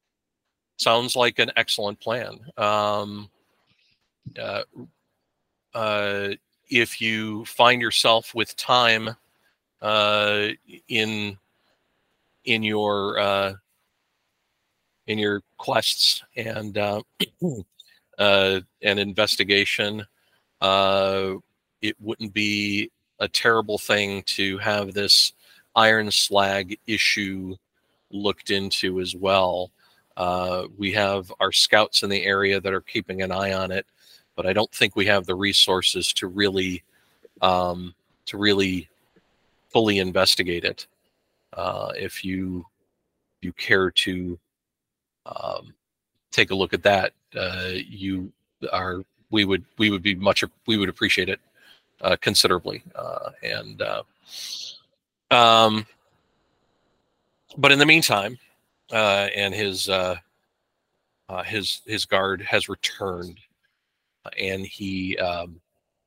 sounds like an excellent plan. Um, uh, uh, if you find yourself with time uh, in in your uh, in your quests and uh, uh, and investigation, uh, it wouldn't be a terrible thing to have this iron slag issue looked into as well. Uh, we have our scouts in the area that are keeping an eye on it, but I don't think we have the resources to really um, to really fully investigate it. Uh, if you you care to um, take a look at that, uh, you are we would we would be much we would appreciate it uh, considerably. Uh, and uh, um, but in the meantime, uh, and his uh, uh, his his guard has returned, and he um,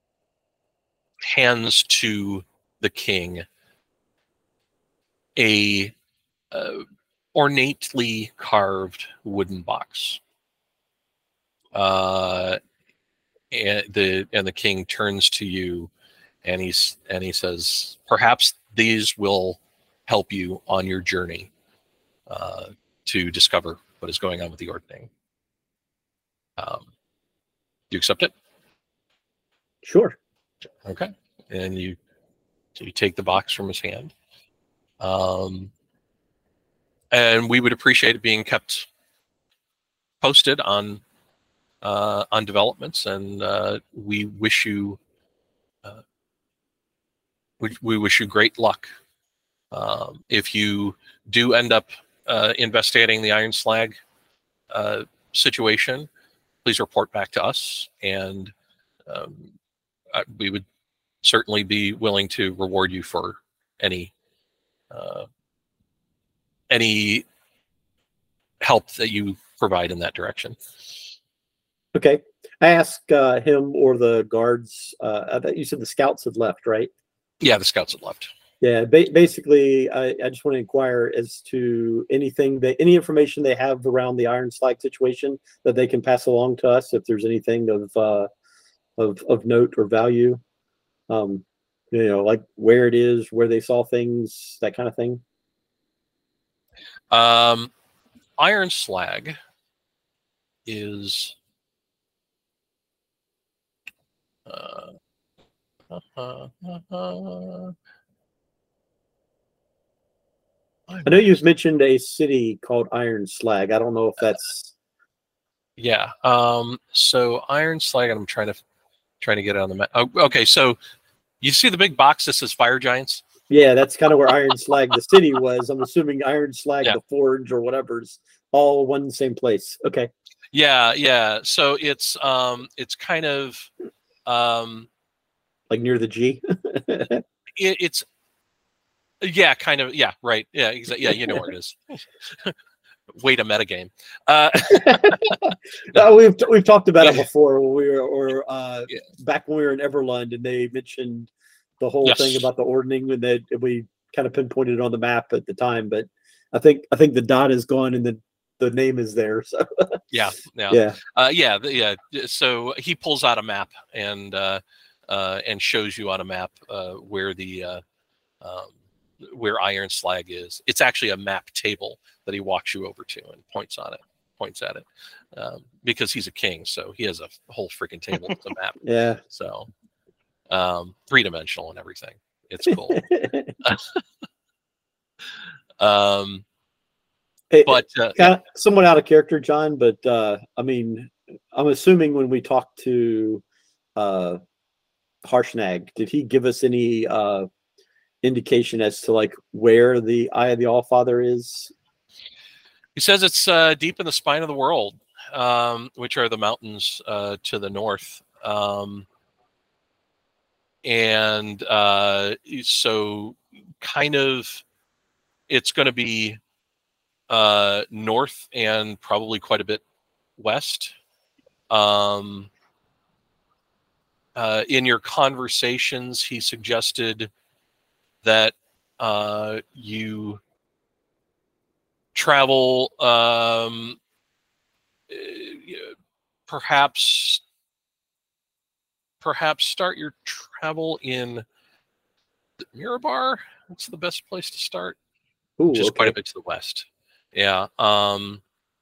hands to the king a uh, ornately carved wooden box. Uh, and the and the king turns to you, and he's and he says, "Perhaps these will help you on your journey uh, to discover what is going on with the Ordning." Um, you accept it? Sure. Okay. And you you take the box from his hand. Um, and we would appreciate it being kept posted on uh, on developments, and uh, we wish you uh, we, we wish you great luck. Um, if you do end up uh, investigating the iron slag uh, situation, please report back to us, and um, I, we would certainly be willing to reward you for any uh, any help that you provide in that direction. Okay. I asked uh, him or the guards. Uh, I thought you said the scouts had left, right? Yeah, the scouts had left. Yeah. Ba basically, I, I just want to inquire as to anything that any information they have around the iron slag situation that they can pass along to us. If there's anything of uh, of of note or value, um, you know, like where it is, where they saw things, that kind of thing. Um, iron slag is uh, uh, uh, uh, I know you've mentioned a city called Iron Slag. I don't know if that's yeah. Um, so iron slag, and I'm trying to trying to get it on the map. Oh, okay, so you see the big box that says Fire Giants? yeah, that's kind of where Iron Slag the city was. I'm assuming Iron Slag Yeah. the forge or whatever's all one same place. Okay. Yeah, yeah. So it's um, it's kind of um, Like near the G. it, it's yeah, kind of yeah, right. Yeah, exactly. Yeah, you know where it is. Way to metagame. Uh, No, we've we've talked about it Yeah. before when we were or uh Yeah. back when we were in Everlund and they mentioned the whole Yes. thing about the ordning and that we kind of pinpointed it on the map at the time, but I think I think the dot is gone and the the name is there. So yeah, yeah, yeah. uh, yeah, the- yeah. So he pulls out a map and uh, uh, and shows you on a map uh, where the uh, um, where Iron Slag is. It's actually a map table that he walks you over to and points on it, points at it, um, because he's a king, so he has a whole freaking table with a map. Yeah. So um, three dimensional and everything. It's cool. um, Hey, but uh, kind of somewhat out of character, John, but uh I mean I'm assuming when we talked to uh Harshnag, did he give us any uh indication as to like where the Eye of the Allfather is? he says it's uh, deep in the spine of the world, um, which are the mountains uh, to the north. Um, and uh, so kind of it's going to be uh, north and probably quite a bit west. Um, uh, in your conversations, he suggested that uh, you travel um, uh, perhaps perhaps start your travel in Mirabar. That's the best place to start. Ooh, Which is okay. quite a bit to the west. Yeah. Um,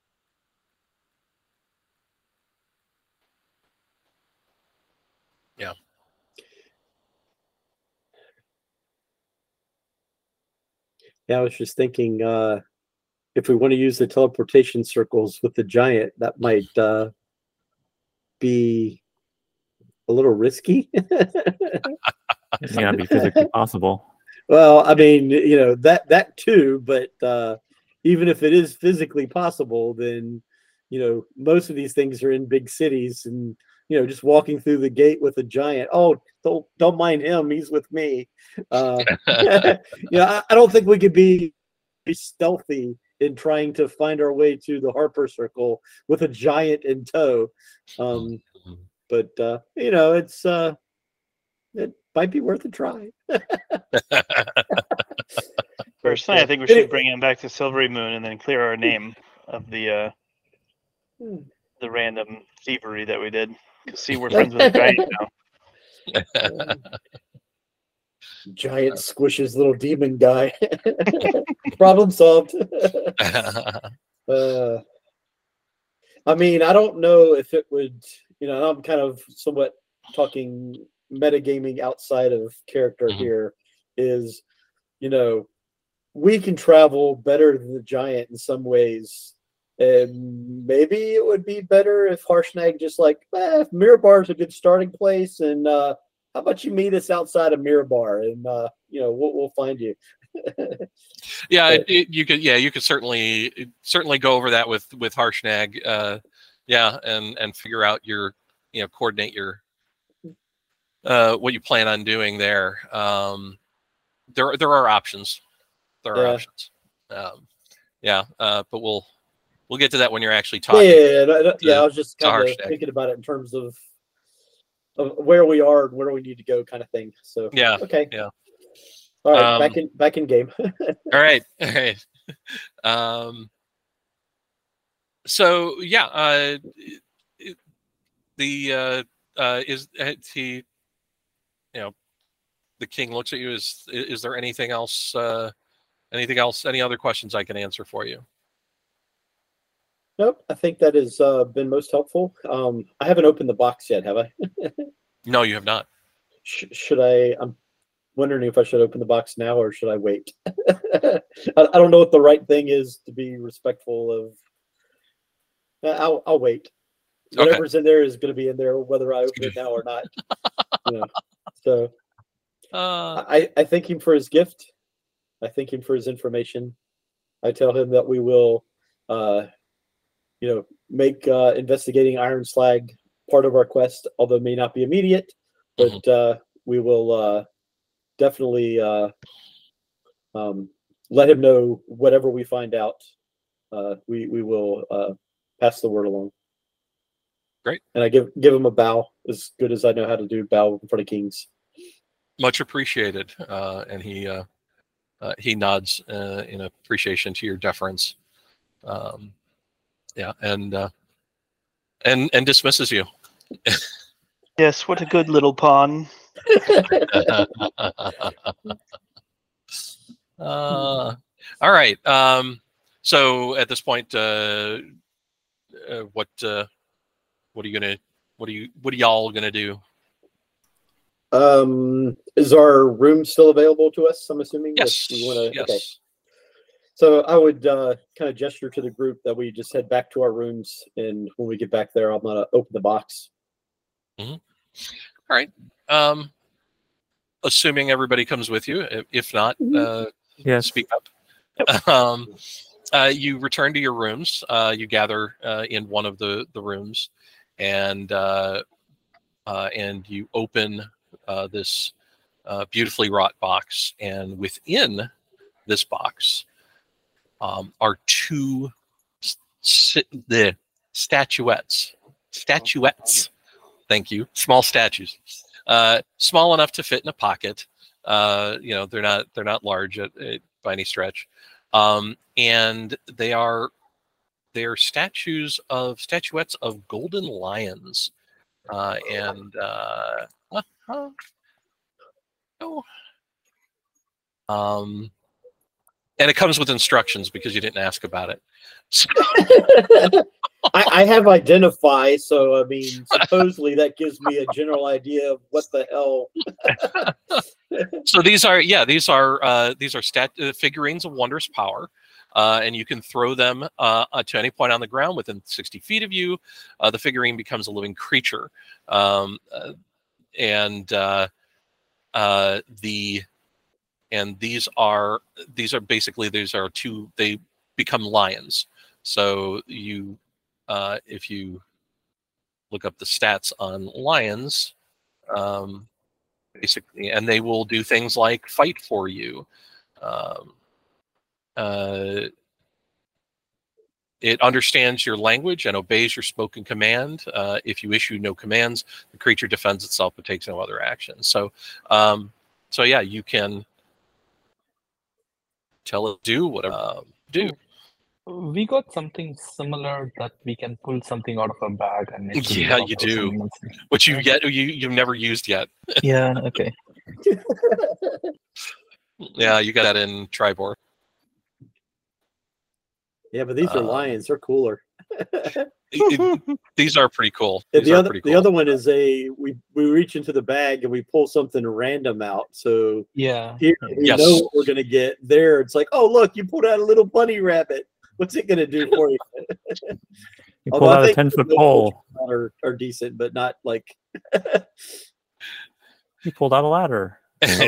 yeah. Yeah, I was just thinking, uh, if we want to use the teleportation circles with the giant, that might uh, be a little risky. It may not be physically possible. Well, I mean, you know, that that too, but uh, even if it is physically possible, then you know, most of these things are in big cities, and you know, just walking through the gate with a giant. Oh, don't don't mind him; he's with me. Uh, you know, I, I don't think we could be, be stealthy in trying to find our way to the Harper Circle with a giant in tow. Um, but uh, you know, it's uh, it might be worth a try. Personally, I think we should bring him back to Silvery Moon and then clear our name of the uh, the random thievery that we did. See, we're friends with the giant now. Giant squishes little demon guy. Problem solved. uh, I mean, I don't know if it would, you know, I'm kind of somewhat talking metagaming outside of character Mhm. here, is, you know, we can travel better than the giant in some ways. And maybe it would be better if Harshnag just like, eh, if Mirabar is a good starting place, and uh, how about you meet us outside of Mirabar, and uh, you know, we'll, we'll find you. Yeah, But- it, it, you could. Yeah, you could certainly certainly go over that with with Harshnag. Uh, yeah, and and figure out your, you know, coordinate your uh, what you plan on doing there. Um, there there are options. There are Yeah. options. Um, yeah, uh, but we'll we'll get to that when you're actually Yeah, talking. yeah, yeah, no, no, to- yeah, I was just to kind of Harshnag. thinking about it in terms of of where we are and where we need to go, kind of thing. So Yeah, okay, yeah. all right, Um, back in back in game. All right, all right. Um, so yeah, uh, it- the uh, uh, is uh, he, you know, the king looks at you. Is is there anything else? Uh, anything else? Any other questions I can answer for you? Nope, I think that has uh, been most helpful. Um, I haven't opened the box yet, have I? No, you have not. Sh- should I? I'm wondering if I should open the box now or should I wait? I, I don't know what the right thing is to be respectful of. Uh, I'll I'll wait. Okay. Whatever's in there is going to be in there, whether I open it now or not. You know, so Uh, I I thank him for his gift. I thank him for his information. I tell him that we will, uh, you know, make uh, investigating Iron Slag part of our quest, although it may not be immediate, but uh, we will uh, definitely uh, um, let him know whatever we find out. Uh, we we will uh, pass the word along. Great. And I give give him a bow as good as I know how to do bow in front of kings. much appreciated. Uh, and he uh, uh, he nods uh, in appreciation to your deference. Um, yeah, and uh, and and dismisses you. Yes, what a good little pawn. uh, all right. Um, so at this point, uh, uh, what uh, what are you gonna what are you what are y'all gonna do? Um, is our room still available to us? I'm assuming. Yes. If we wanna, yes. Okay. So I would uh, kind of gesture to the group that we just head back to our rooms, and when we get back there, I'm gonna open the box. All right. Um, assuming everybody comes with you. If- If not, uh, Yes. speak up. Um, uh, you return to your rooms. Uh, you gather uh, in one of the the rooms, and uh, uh, and you open uh, this uh, beautifully wrought box. And within this box um, are two s- the statuettes. Statuettes. Thank you. Small statues, uh, small enough to fit in a pocket. Uh, you know, they're not they're not large at, at, by any stretch, um, and they are they are statues of statuettes of golden lions uh, and uh, uh, oh, um, and it comes with instructions because you didn't ask about it. So, I, I have identify, so I mean, supposedly that gives me a general idea of what the hell. so these are, yeah, these are uh, these are stat uh, figurines of wondrous power, uh, and you can throw them uh, to any point on the ground within sixty feet of you. Uh, the figurine becomes a living creature, um, uh, and uh, uh, the and these are these are basically these are two. They become lions. So you, uh, if you look up the stats on lions, um, basically, and they will do things like fight for you. Um, uh, it understands your language and obeys your spoken command. Uh, if you issue no commands, the creature defends itself but takes no other action. So, um, so yeah, you can tell it do whatever uh, do. We got something similar that we can pull something out of a bag and make it Yeah, look you or do. something else. Which you yet you you've never used yet. Yeah, okay. Yeah, you got that in Tribor. Yeah, but these are Uh, lions. They're cooler. It- it- these are pretty cool. Yeah, These the are other pretty the cool. other one is a we we reach into the bag and we pull something random out. So Yeah. here we Yes. know what we're gonna get. There, it's like, oh look, you pulled out a little bunny rabbit. What's it gonna do for you? You Although pulled I out a think ten foot the pole. Are, are decent, but not like. You pulled out a ladder.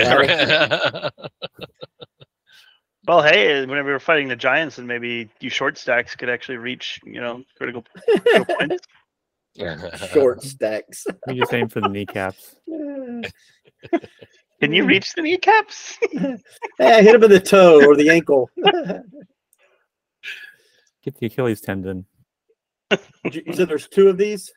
Well, hey, whenever you're fighting the giants, and maybe you short stacks could actually reach, you know, critical, critical points. Short stacks. We just aim for the kneecaps. Can you reach the kneecaps? Hey, hit him in the toe or the ankle. Get the Achilles tendon. you you said there's two of these?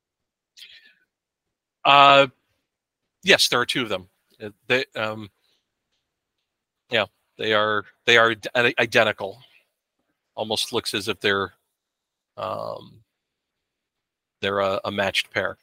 Uh, yes, there are two of them. Uh, They, um, yeah, they are they are id- identical. Almost looks as if they're um, they're a, a matched pair.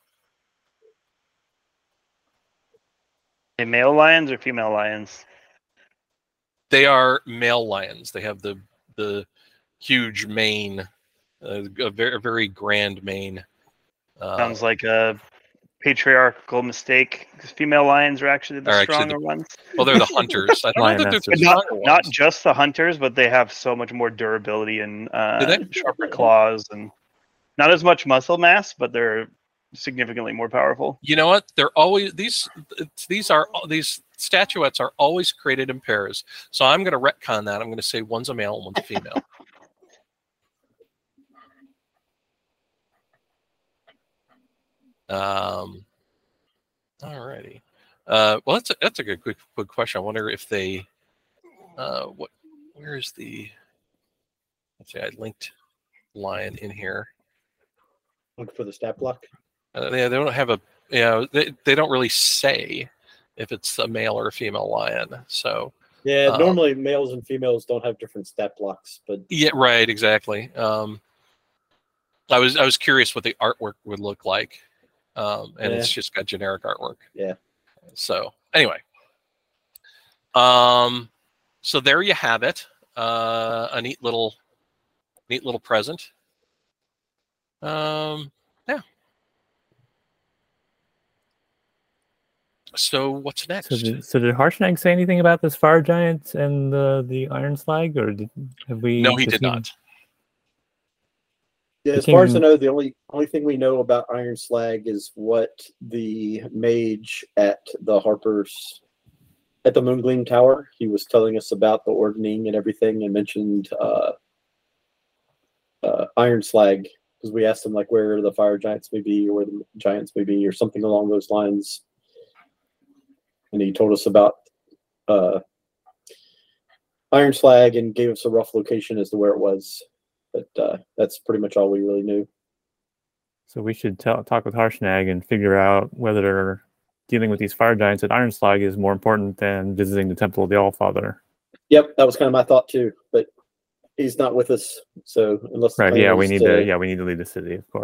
Are they male lions or female lions? They are male lions. They have the the huge mane, uh, a very a very grand mane. Uh, Sounds like a patriarchal mistake. Because female lions are actually the Are actually stronger the- ones. well, they're the hunters. I don't know that they're Lionesses. the But not stronger not ones. just the hunters, but they have so much more durability and uh, Do they? sharper claws and not as much muscle mass, but they're significantly more powerful. You know what? They're always these. These are these statuettes are always created in pairs. So I'm going to retcon that. I'm going to say one's a male and one's a female. um. Alrighty. Uh. Well, that's a, that's a good quick quick question. I wonder if they. Uh. What? Where is the? Let's see. I linked lion in here. Look for the stat block. Uh, they, they don't have a, you know, they, they don't really say if it's a male or a female lion. So, Yeah, Um, normally males and females don't have different stat blocks, but yeah, right, exactly. Um, I was I was curious what the artwork would look like, um, and it's just got generic artwork. Yeah. So anyway, um, so there you have it. Uh, a neat little, neat little present. Um, yeah. So what's next? So did, so did Harshnag say anything about this fire giant and the the Iron Slag, or did, have we? No, he does did not. yeah, The as far as I king- know, the only only thing we know about Iron Slag is what the mage at the Harper's at the Moongleam Tower, he was telling us about the ordening and everything, and mentioned uh, uh, Iron Slag, because we asked him like where the fire giants may be or where the giants may be or something along those lines, and he told us about uh, Iron Slag and gave us a rough location as to where it was, but uh, that's pretty much all we really knew. So we should tell, talk with Harshnag and figure out whether dealing with these fire giants at Iron Slag is more important than visiting the Temple of the Allfather. Yep, that was kind of my thought too, but he's not with us, so unless the Right? plan Yeah, we is need to. Yeah, we need to leave the city, of course.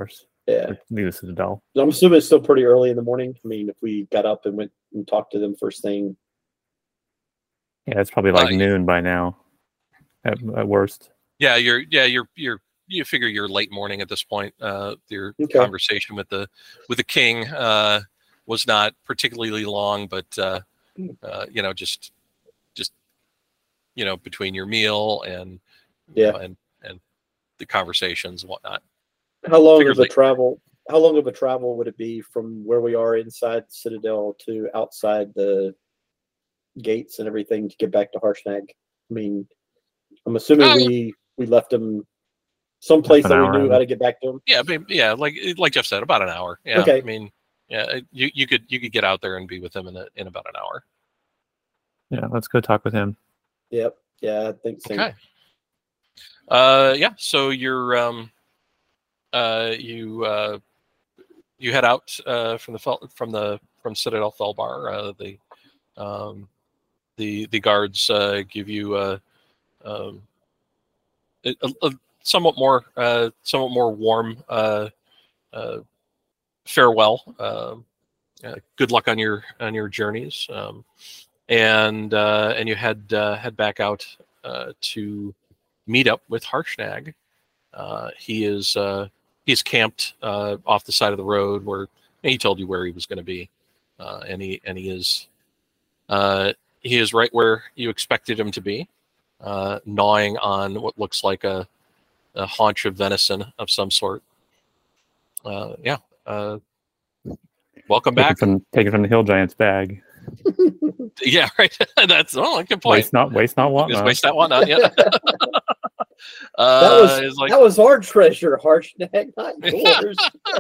Yeah. Leave the Citadel. I'm assuming it's still pretty early in the morning. I mean, if we got up and went and talked to them first thing. Yeah, it's probably like Uh, noon by now, at, at worst. Yeah, you're yeah you're you're you figure you're late morning at this point. Uh, your Okay. conversation with the with the king uh, was not particularly long, but uh, uh, you know just just you know between your meal and you Yeah. know, and and the conversations and whatnot. How long Figures of a like- travel? How long of a travel would it be from where we are inside Citadel to outside the gates and everything to get back to Harshnag? I mean, I'm assuming Oh. we we left them someplace Half that an we hour, knew I how to think. get back to them. Yeah, but yeah, like like Jeff said, about an hour. Yeah, Okay. I mean, yeah, you you could you could get out there and be with him in a, in about an hour. Yeah, let's go talk with him. Yep. Yeah, I think so. Okay. Uh, yeah. So you're um, uh, you uh, you head out uh, from the Fel- from the from Citadel Felbar. Uh, the um, the the guards uh, give you a, um, a, a somewhat more uh, somewhat more warm uh, uh, farewell. Um, uh, good luck on your on your journeys, um, and uh, and you head uh, head back out uh, to meet up with Harshnag. Uh, he is uh, he's camped uh, off the side of the road where he told you where he was going to be, uh, and he and he is uh, he is right where you expected him to be, uh, gnawing on what looks like a, a haunch of venison of some sort. Uh, yeah. Uh, welcome Take back. it from take it from the Hill Giant's bag. Yeah, right. That's oh, good point. Waste not, waste not, want Just not. waste that one out. Yeah. uh, That was it's like, that was our treasure, Harshnag, not yours.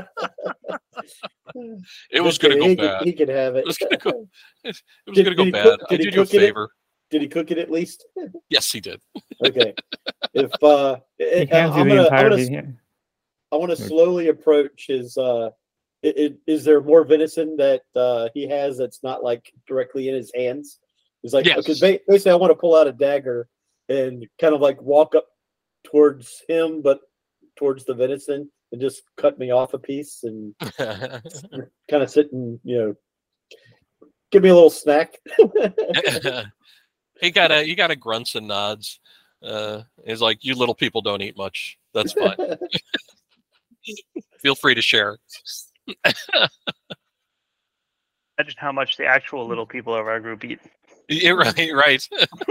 it was Just going to kidding. go he bad. Could, he could have it. It was gonna go- It was Did- going to go did he bad. cook- I did he did you a cook it? favor. Did he cook it at least? Yes, he did. Okay. If uh, He it, hands you I'm the gonna, I'm entire. gonna he- I want to slowly approach his. Uh, it, it, is there more venison that uh, he has that's not like directly in his hands? He's like, Yes. because basically, I want to pull out a dagger and kind of like walk up towards him, but towards the venison, and just cut me off a piece and kind of sit and you know, give me a little snack. he got a he got a grunts and nods. Uh, he's like, "You little people don't eat much. That's fine. Feel free to share." Imagine how much the actual little people of our group eat. Yeah, right, right.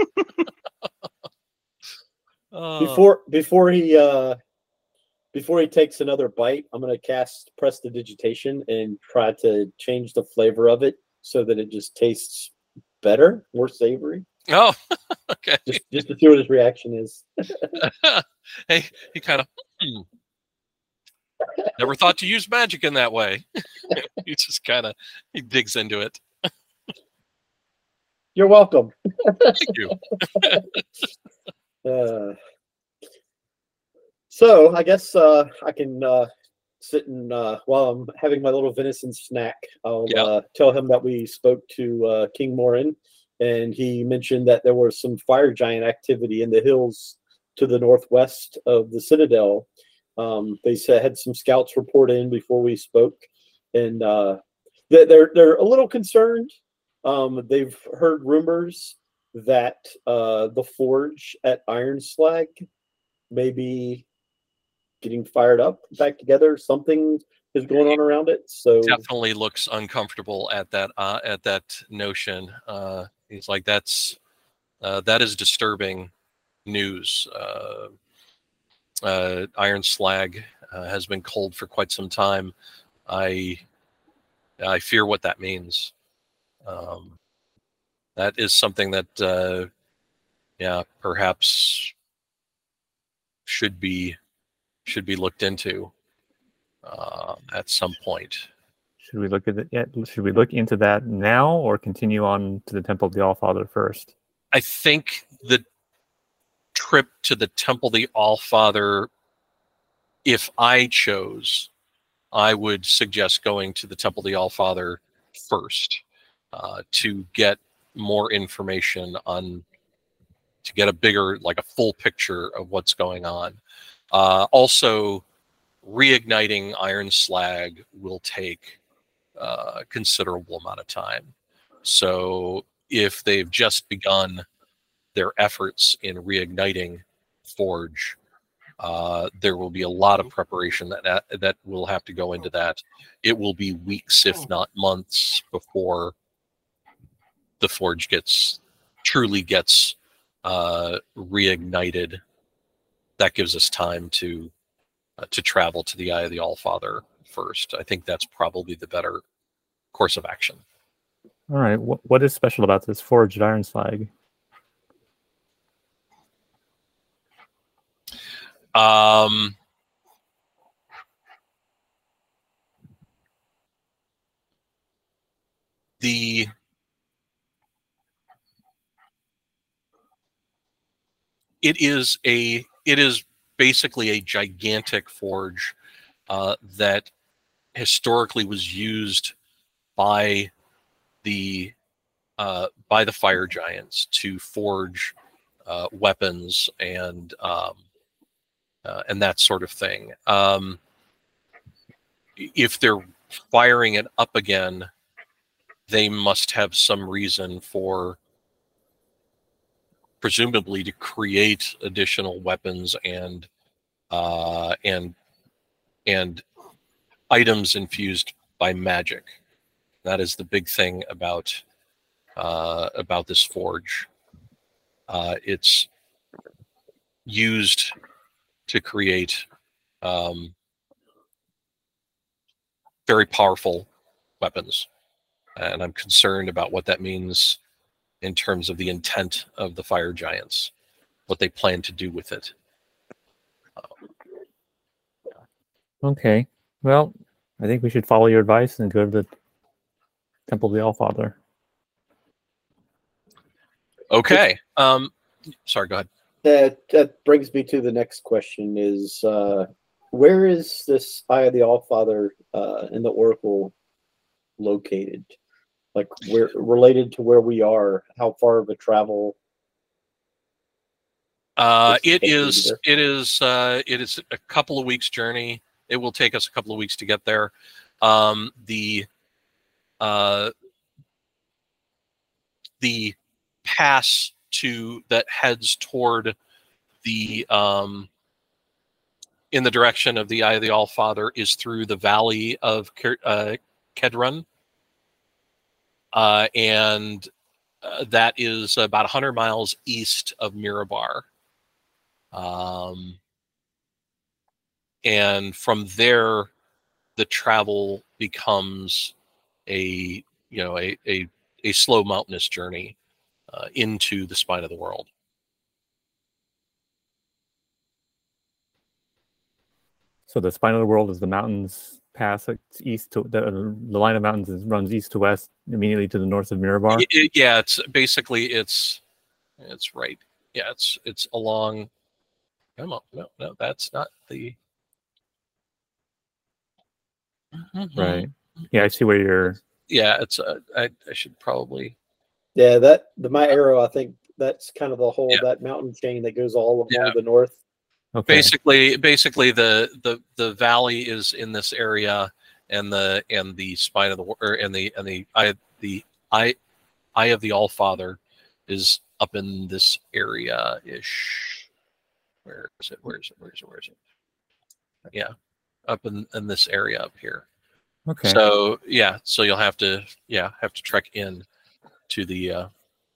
Uh, before before he uh before he takes another bite, I'm gonna cast prestidigitation and try to change the flavor of it so that it just tastes better, more savory. oh, okay. Just just to see what his reaction is. Hey, he kind of hmm. never thought to use magic in that way. He just kind of he digs into it. You're welcome. Thank you. Uh, so I guess uh, I can uh, sit and uh, while I'm having my little venison snack, I'll Yeah. uh, tell him that we spoke to uh, King Morin, and he mentioned that there was some fire giant activity in the hills to the northwest of the Citadel. Um, they said had some scouts report in before we spoke, and uh, they- they're they're a little concerned. Um, they've heard rumors that uh, the forge at Iron Slag may be getting fired up, back together. Something is going on around it. So Definitely looks uncomfortable at that uh, at that notion. Uh, he's like, that's uh, that is disturbing news. Uh, uh, Iron Slag uh, has been cold for quite some time. I I fear what that means. Um, that is something that uh, yeah, perhaps should be should be looked into uh, at some point. Should we look at it yet? Should we look into that now or continue on to the Temple of the Allfather first? I think the trip to the Temple of the Allfather, if I chose, I would suggest going to the Temple of the Allfather first uh, to get more information on, to get a bigger, like a full picture of what's going on. Uh, also, reigniting Iron Slag will take uh, a considerable amount of time. So if they've just begun their efforts in reigniting Forge, uh, there will be a lot of preparation that, that that will have to go into that. It will be weeks, if not months, before the Forge gets truly gets uh, reignited. That gives us time to uh, to travel to the Eye of the Allfather first. I think that's probably the better course of action. All right. What what is special about this forged iron slag? Um, the it is a it is basically a gigantic forge uh, that historically was used by the uh, by the fire giants to forge uh, weapons and um, uh, and that sort of thing. Um, if they're firing it up again, they must have some reason for, presumably, to create additional weapons and uh, and and items infused by magic. That is the big thing about uh, about this forge. Uh, it's used to create um, very powerful weapons, and I'm concerned about what that means in terms of the intent of the fire giants, what they plan to do with it. Okay. Well, I think we should follow your advice and go to the Temple of the Allfather. Okay. Um, sorry, go ahead. That that brings me to the next question: Is uh, where is this Eye of the Allfather uh, and the Oracle located? Like, where related to where we are? How far of a travel? Uh, Is it it is. there? It is. Uh, it is a couple of weeks' journey. It will take us a couple of weeks to get there. Um, the uh, the pass to that heads toward the um, in the direction of the Eye of the Allfather is through the valley of uh, Kedron, uh, and uh, that is about one hundred miles east of Mirabar. Um, and from there, the travel becomes a you know a a, a slow mountainous journey uh, into the spine of the world. So the spine of the world is the mountains pass it's east to the, the line of mountains is, runs east to west immediately to the north of Mirabar. It, it, yeah, it's basically it's it's right. Yeah, it's it's along. Come on, no, no, that's not the. Right. Yeah, I see where you're. Yeah, it's. Uh, I I should probably. Yeah, that the my arrow. I think that's kind of the whole Yeah. that mountain chain that goes all along Yeah. the north. Okay. Basically, basically the, the the valley is in this area, and the and the spine of the or and the and the eye the eye eye of the Allfather is up in this area ish. Where is it? Where is it? Where is it? Where is it? Yeah, up in in this area up here. Okay. So yeah, so you'll have to yeah have to trek in to the. Uh,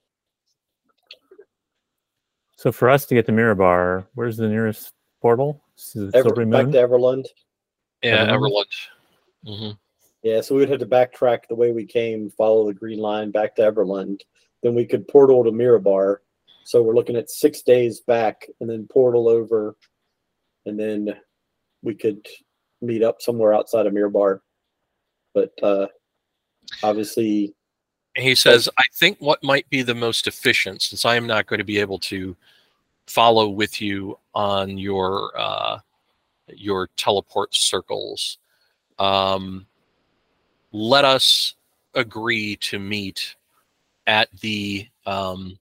So for us to get to Mirabar, where's the nearest portal? Is it Ever, Silvery back Moon? to Everlund. yeah, Everlund? Everlund. Mm-hmm. Yeah, so we would have to backtrack the way we came, follow the green line back to Everlund. Then we could portal to Mirabar. So we're looking at six days back and then portal over. And then we could meet up somewhere outside of Mirabar. But uh, obviously, He says, I think what might be the most efficient, since I am not going to be able to follow with you on your uh, your teleport circles, um, let us agree to meet at the um,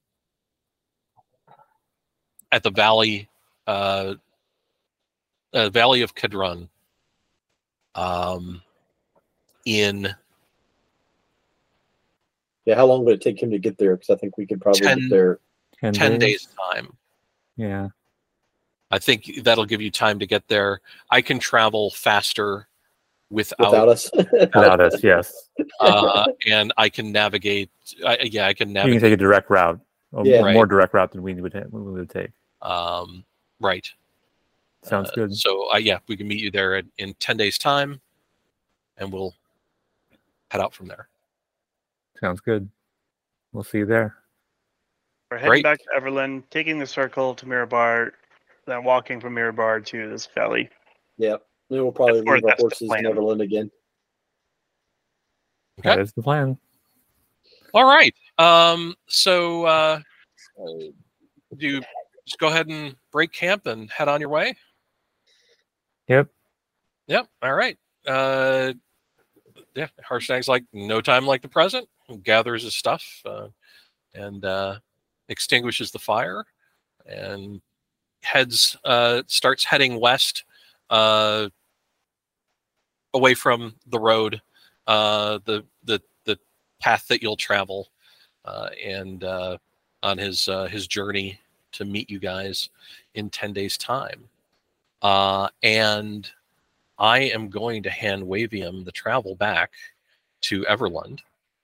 at the valley uh, uh, valley of Kedron, um, in Yeah, how long would it take him to get there? Because I think we could probably ten, get there. ten, ten days. days time. Yeah. I think that'll give you time to get there. I can travel faster without, Without us. Without us, yes. uh, and I can navigate. I, yeah, I can You navigate. can take a direct route, a Yeah. more Right. direct route than we would we would take. Um, right. Sounds Uh, good. So, uh, yeah, we can meet you there in, in ten days' time, and we'll head out from there. Sounds good. We'll see you there. We're heading Great. back to Everland, taking the circle to Mirabar, then walking from Mirabar to this valley. Yeah. Then we'll probably Or leave our that's the horses in plan. Everland again. Okay. That is the plan. All right. Um, so, uh, do you just go ahead and break camp and head on your way? Yep. Yep. All right. Uh, yeah. Harshnag's like, no time like the present. Gathers his stuff uh, and uh, extinguishes the fire and heads, uh, starts heading west uh, away from the road, uh, the, the, the path that you'll travel uh, and uh, on his, uh, his journey to meet you guys in ten days time. Uh, and I am going to hand Wavium the travel back to Everland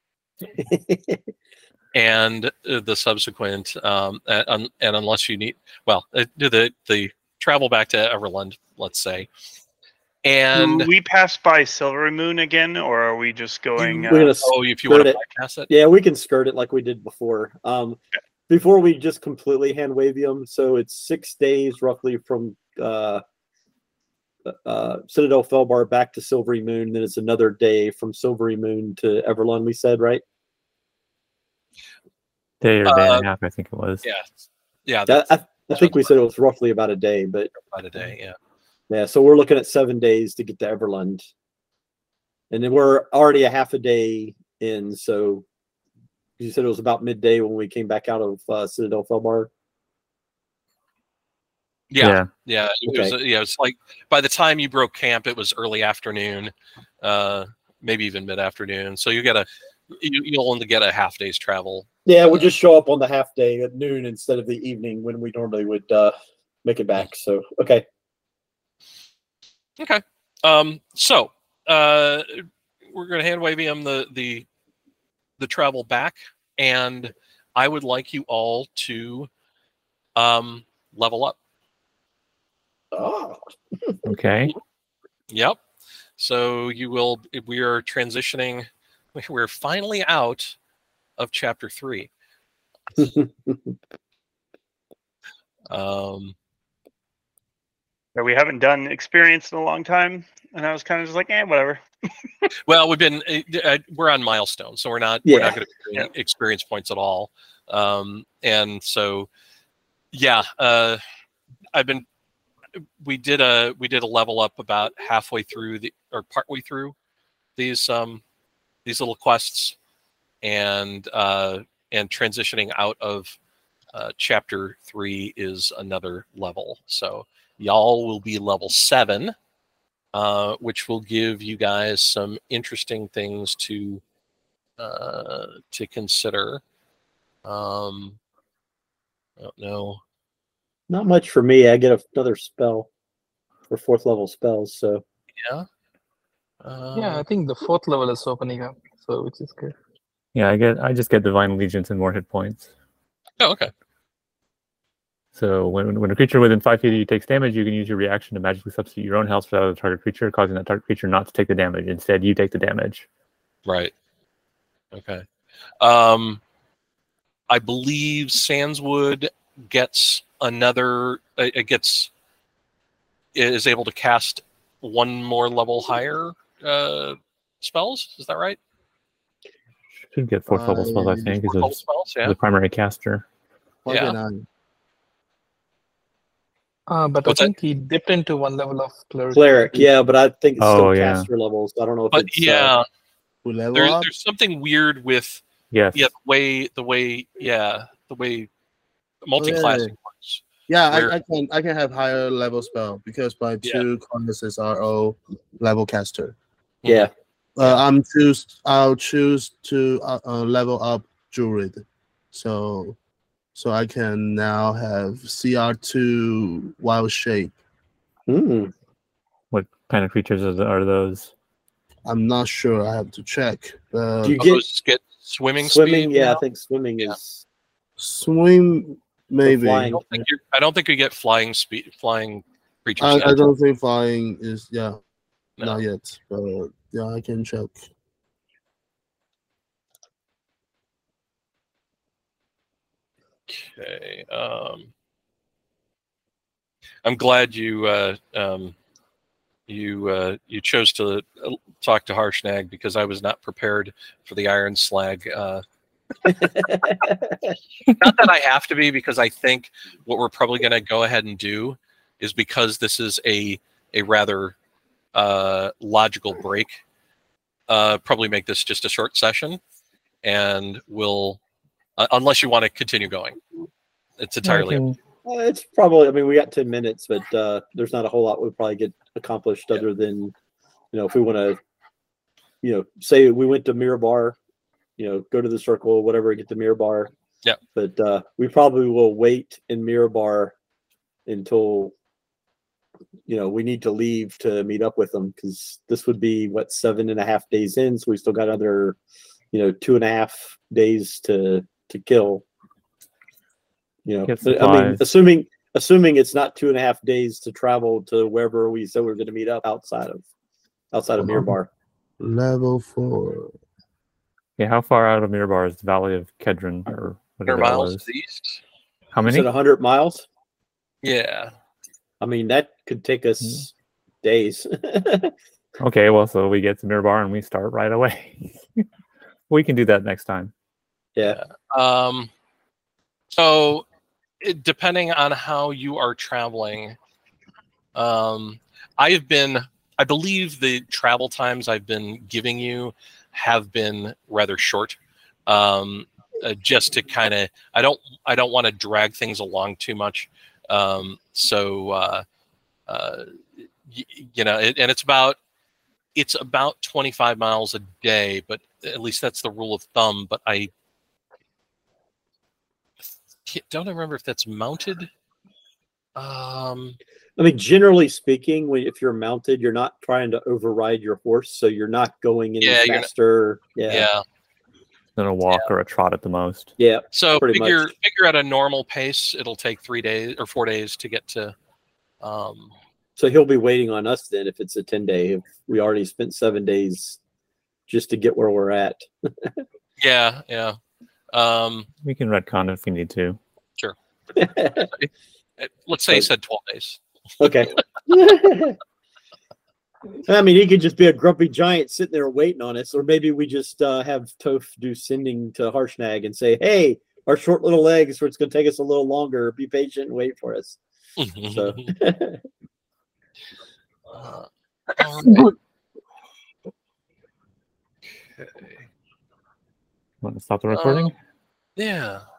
and uh, the subsequent, um, and, and unless you need, well, uh, do the, the travel back to Everland, let's say. And Do we pass by Silver Moon again, or are we just going? We're Uh, gonna oh, if you want skirt to it. bypass it, Yeah, we can skirt it like we did before. Um, before we just completely hand Wavium, so it's six days roughly from uh, uh, Citadel Felbar back to Silvery Moon. Then it's another day from Silvery Moon to Everlund. We said right? Day or day Uh, and a half, I think it was. yeah, yeah, That, that's I, I think we said it was roughly about a day, but about a day, yeah. yeah. So we're looking at seven days to get to Everlund, and then we're already a half a day in. So you said it was about midday when we came back out of uh, Citadel Felbar. Yeah, yeah, it was, Okay. yeah. It's like by the time you broke camp, it was early afternoon, uh, maybe even mid afternoon. So you get a, you, you'll only get a half day's travel. Yeah, we'll just show up on the half day at noon instead of the evening when we normally would uh, make it back. So, okay. Okay. Um. So, uh, we're going to hand Wavium the the the travel back, and I would like you all to um level up. Oh, Okay. Yep. So you will. We are transitioning. We're finally out of chapter three. Um. that we haven't done experience in a long time, and I was kind of just like, eh, whatever. Well, we've been uh, uh, we're on milestone, so we're not we're Yeah. not going to be doing experience points at all. Um. And so, yeah. Uh. I've been. We did a we did a level up about halfway through the or partway through these um these little quests, and uh and transitioning out of uh, chapter three is another level. So y'all will be level seven, uh, which will give you guys some interesting things to uh, to consider. Um, I don't know. not much for me. I get another spell for fourth level spells. So, Yeah. Uh, Yeah, I think the fourth level is opening up, so which is good. Yeah, I get I just get divine allegiance and more hit points. Oh, okay. So when when a creature within five feet of you takes damage, you can use your reaction to magically substitute your own health for that of the target creature, causing that target creature not to take the damage. Instead, you take the damage. Right. Okay. Um, I believe Sandswood gets another. Uh, it gets is able to cast one more level higher uh, spells. Is that right? Should get fourth level spells, I Uh, think, Fourth is level spells. Yeah. the primary caster. What Yeah. can I- Uh, but What's I that? think he dipped into one level of cleric. cleric, yeah, but I think it's still Oh, yeah. caster levels. I don't know if But it's. yeah, Uh, to level there's up? there's something weird with Yes. yeah the way the way yeah the way multi-classing yeah. works. Yeah, Where- I, I can I can have higher level spell because my Yeah. two classes are all level caster. Yeah. Uh, I'm choose. I'll choose to uh, uh, level up Druid, so so I can now have C R two Wild Shape. Hmm. What kind of creatures are, th- are those? I'm not sure. I have to check. Uh, Do you Oh, get those get swimming, swimming? speed Yeah, now? I think swimming Yeah. is swim maybe. I flying. don't think you I don't think you get flying speed flying creatures I, yet. I don't think flying is yeah, No. not yet. But yeah, I can check. Okay. Um, I'm glad you uh, um, you uh, you chose to uh, talk to Harshnag because I was not prepared for the Iron Slag. Uh, not that I have to be, because I think what we're probably going to go ahead and do is, because this is a a rather uh, logical break, uh, probably make this just a short session, and we'll uh, unless you want to continue going, it's entirely up to you. Uh, it's probably. I mean, we got ten minutes, but uh, there's not a whole lot we'll probably get accomplished Yeah. other than, you know, if we want to, you know, say we went to Mirror Bar, you know, go to the circle, whatever, get to Mirror Bar. Yeah. But uh, we probably will wait in Mirror Bar until, you know, we need to leave to meet up with them, because this would be what, seven and a half days in, so we still got another, you know, two and a half days to to kill. You know, Get but, I mean, supplies. assuming assuming it's not two and a half days to travel to wherever we said we we're going to meet up outside of outside of Mirror Bar. Level four. Yeah, how far out of Mirabar is the Valley of Kedron or Hundred whatever that miles was? to the east. How Is many? it a hundred miles? Yeah. I mean, that could take us days. Okay, well, so we get to Mirabar and we start right away. We can do that next time. Yeah. Um, so, it, depending on how you are traveling, um, I have been, I believe the travel times I've been giving you have been rather short. Um, uh, just to kind of, I don't, I don't want to drag things along too much. Um, so, uh, uh, y- you know, it, and it's about, it's about twenty-five miles a day, but at least that's the rule of thumb. But I can't- don't remember if that's mounted. Um, I mean, generally speaking, when if you're mounted, you're not trying to override your horse, so you're not going any Yeah, you're not- faster. yeah. Yeah. Then a walk or a trot at the most. Yeah. So Pretty figure much. figure at a normal pace, it'll take three days or four days to get to. Um, So he'll be waiting on us then if it's a ten day. If we already spent seven days just to get where we're at. yeah, yeah. Um, We can retcon if we need to. let's say he So- said twelve days. Okay. I mean, he could just be a grumpy giant sitting there waiting on us, or maybe we just uh, have Toph do sending to Harshnag and say, "Hey, our short little legs, where it's going to take us a little longer. Be patient and wait for us." So, Uh, all right. Okay. Want to stop the recording? Yeah.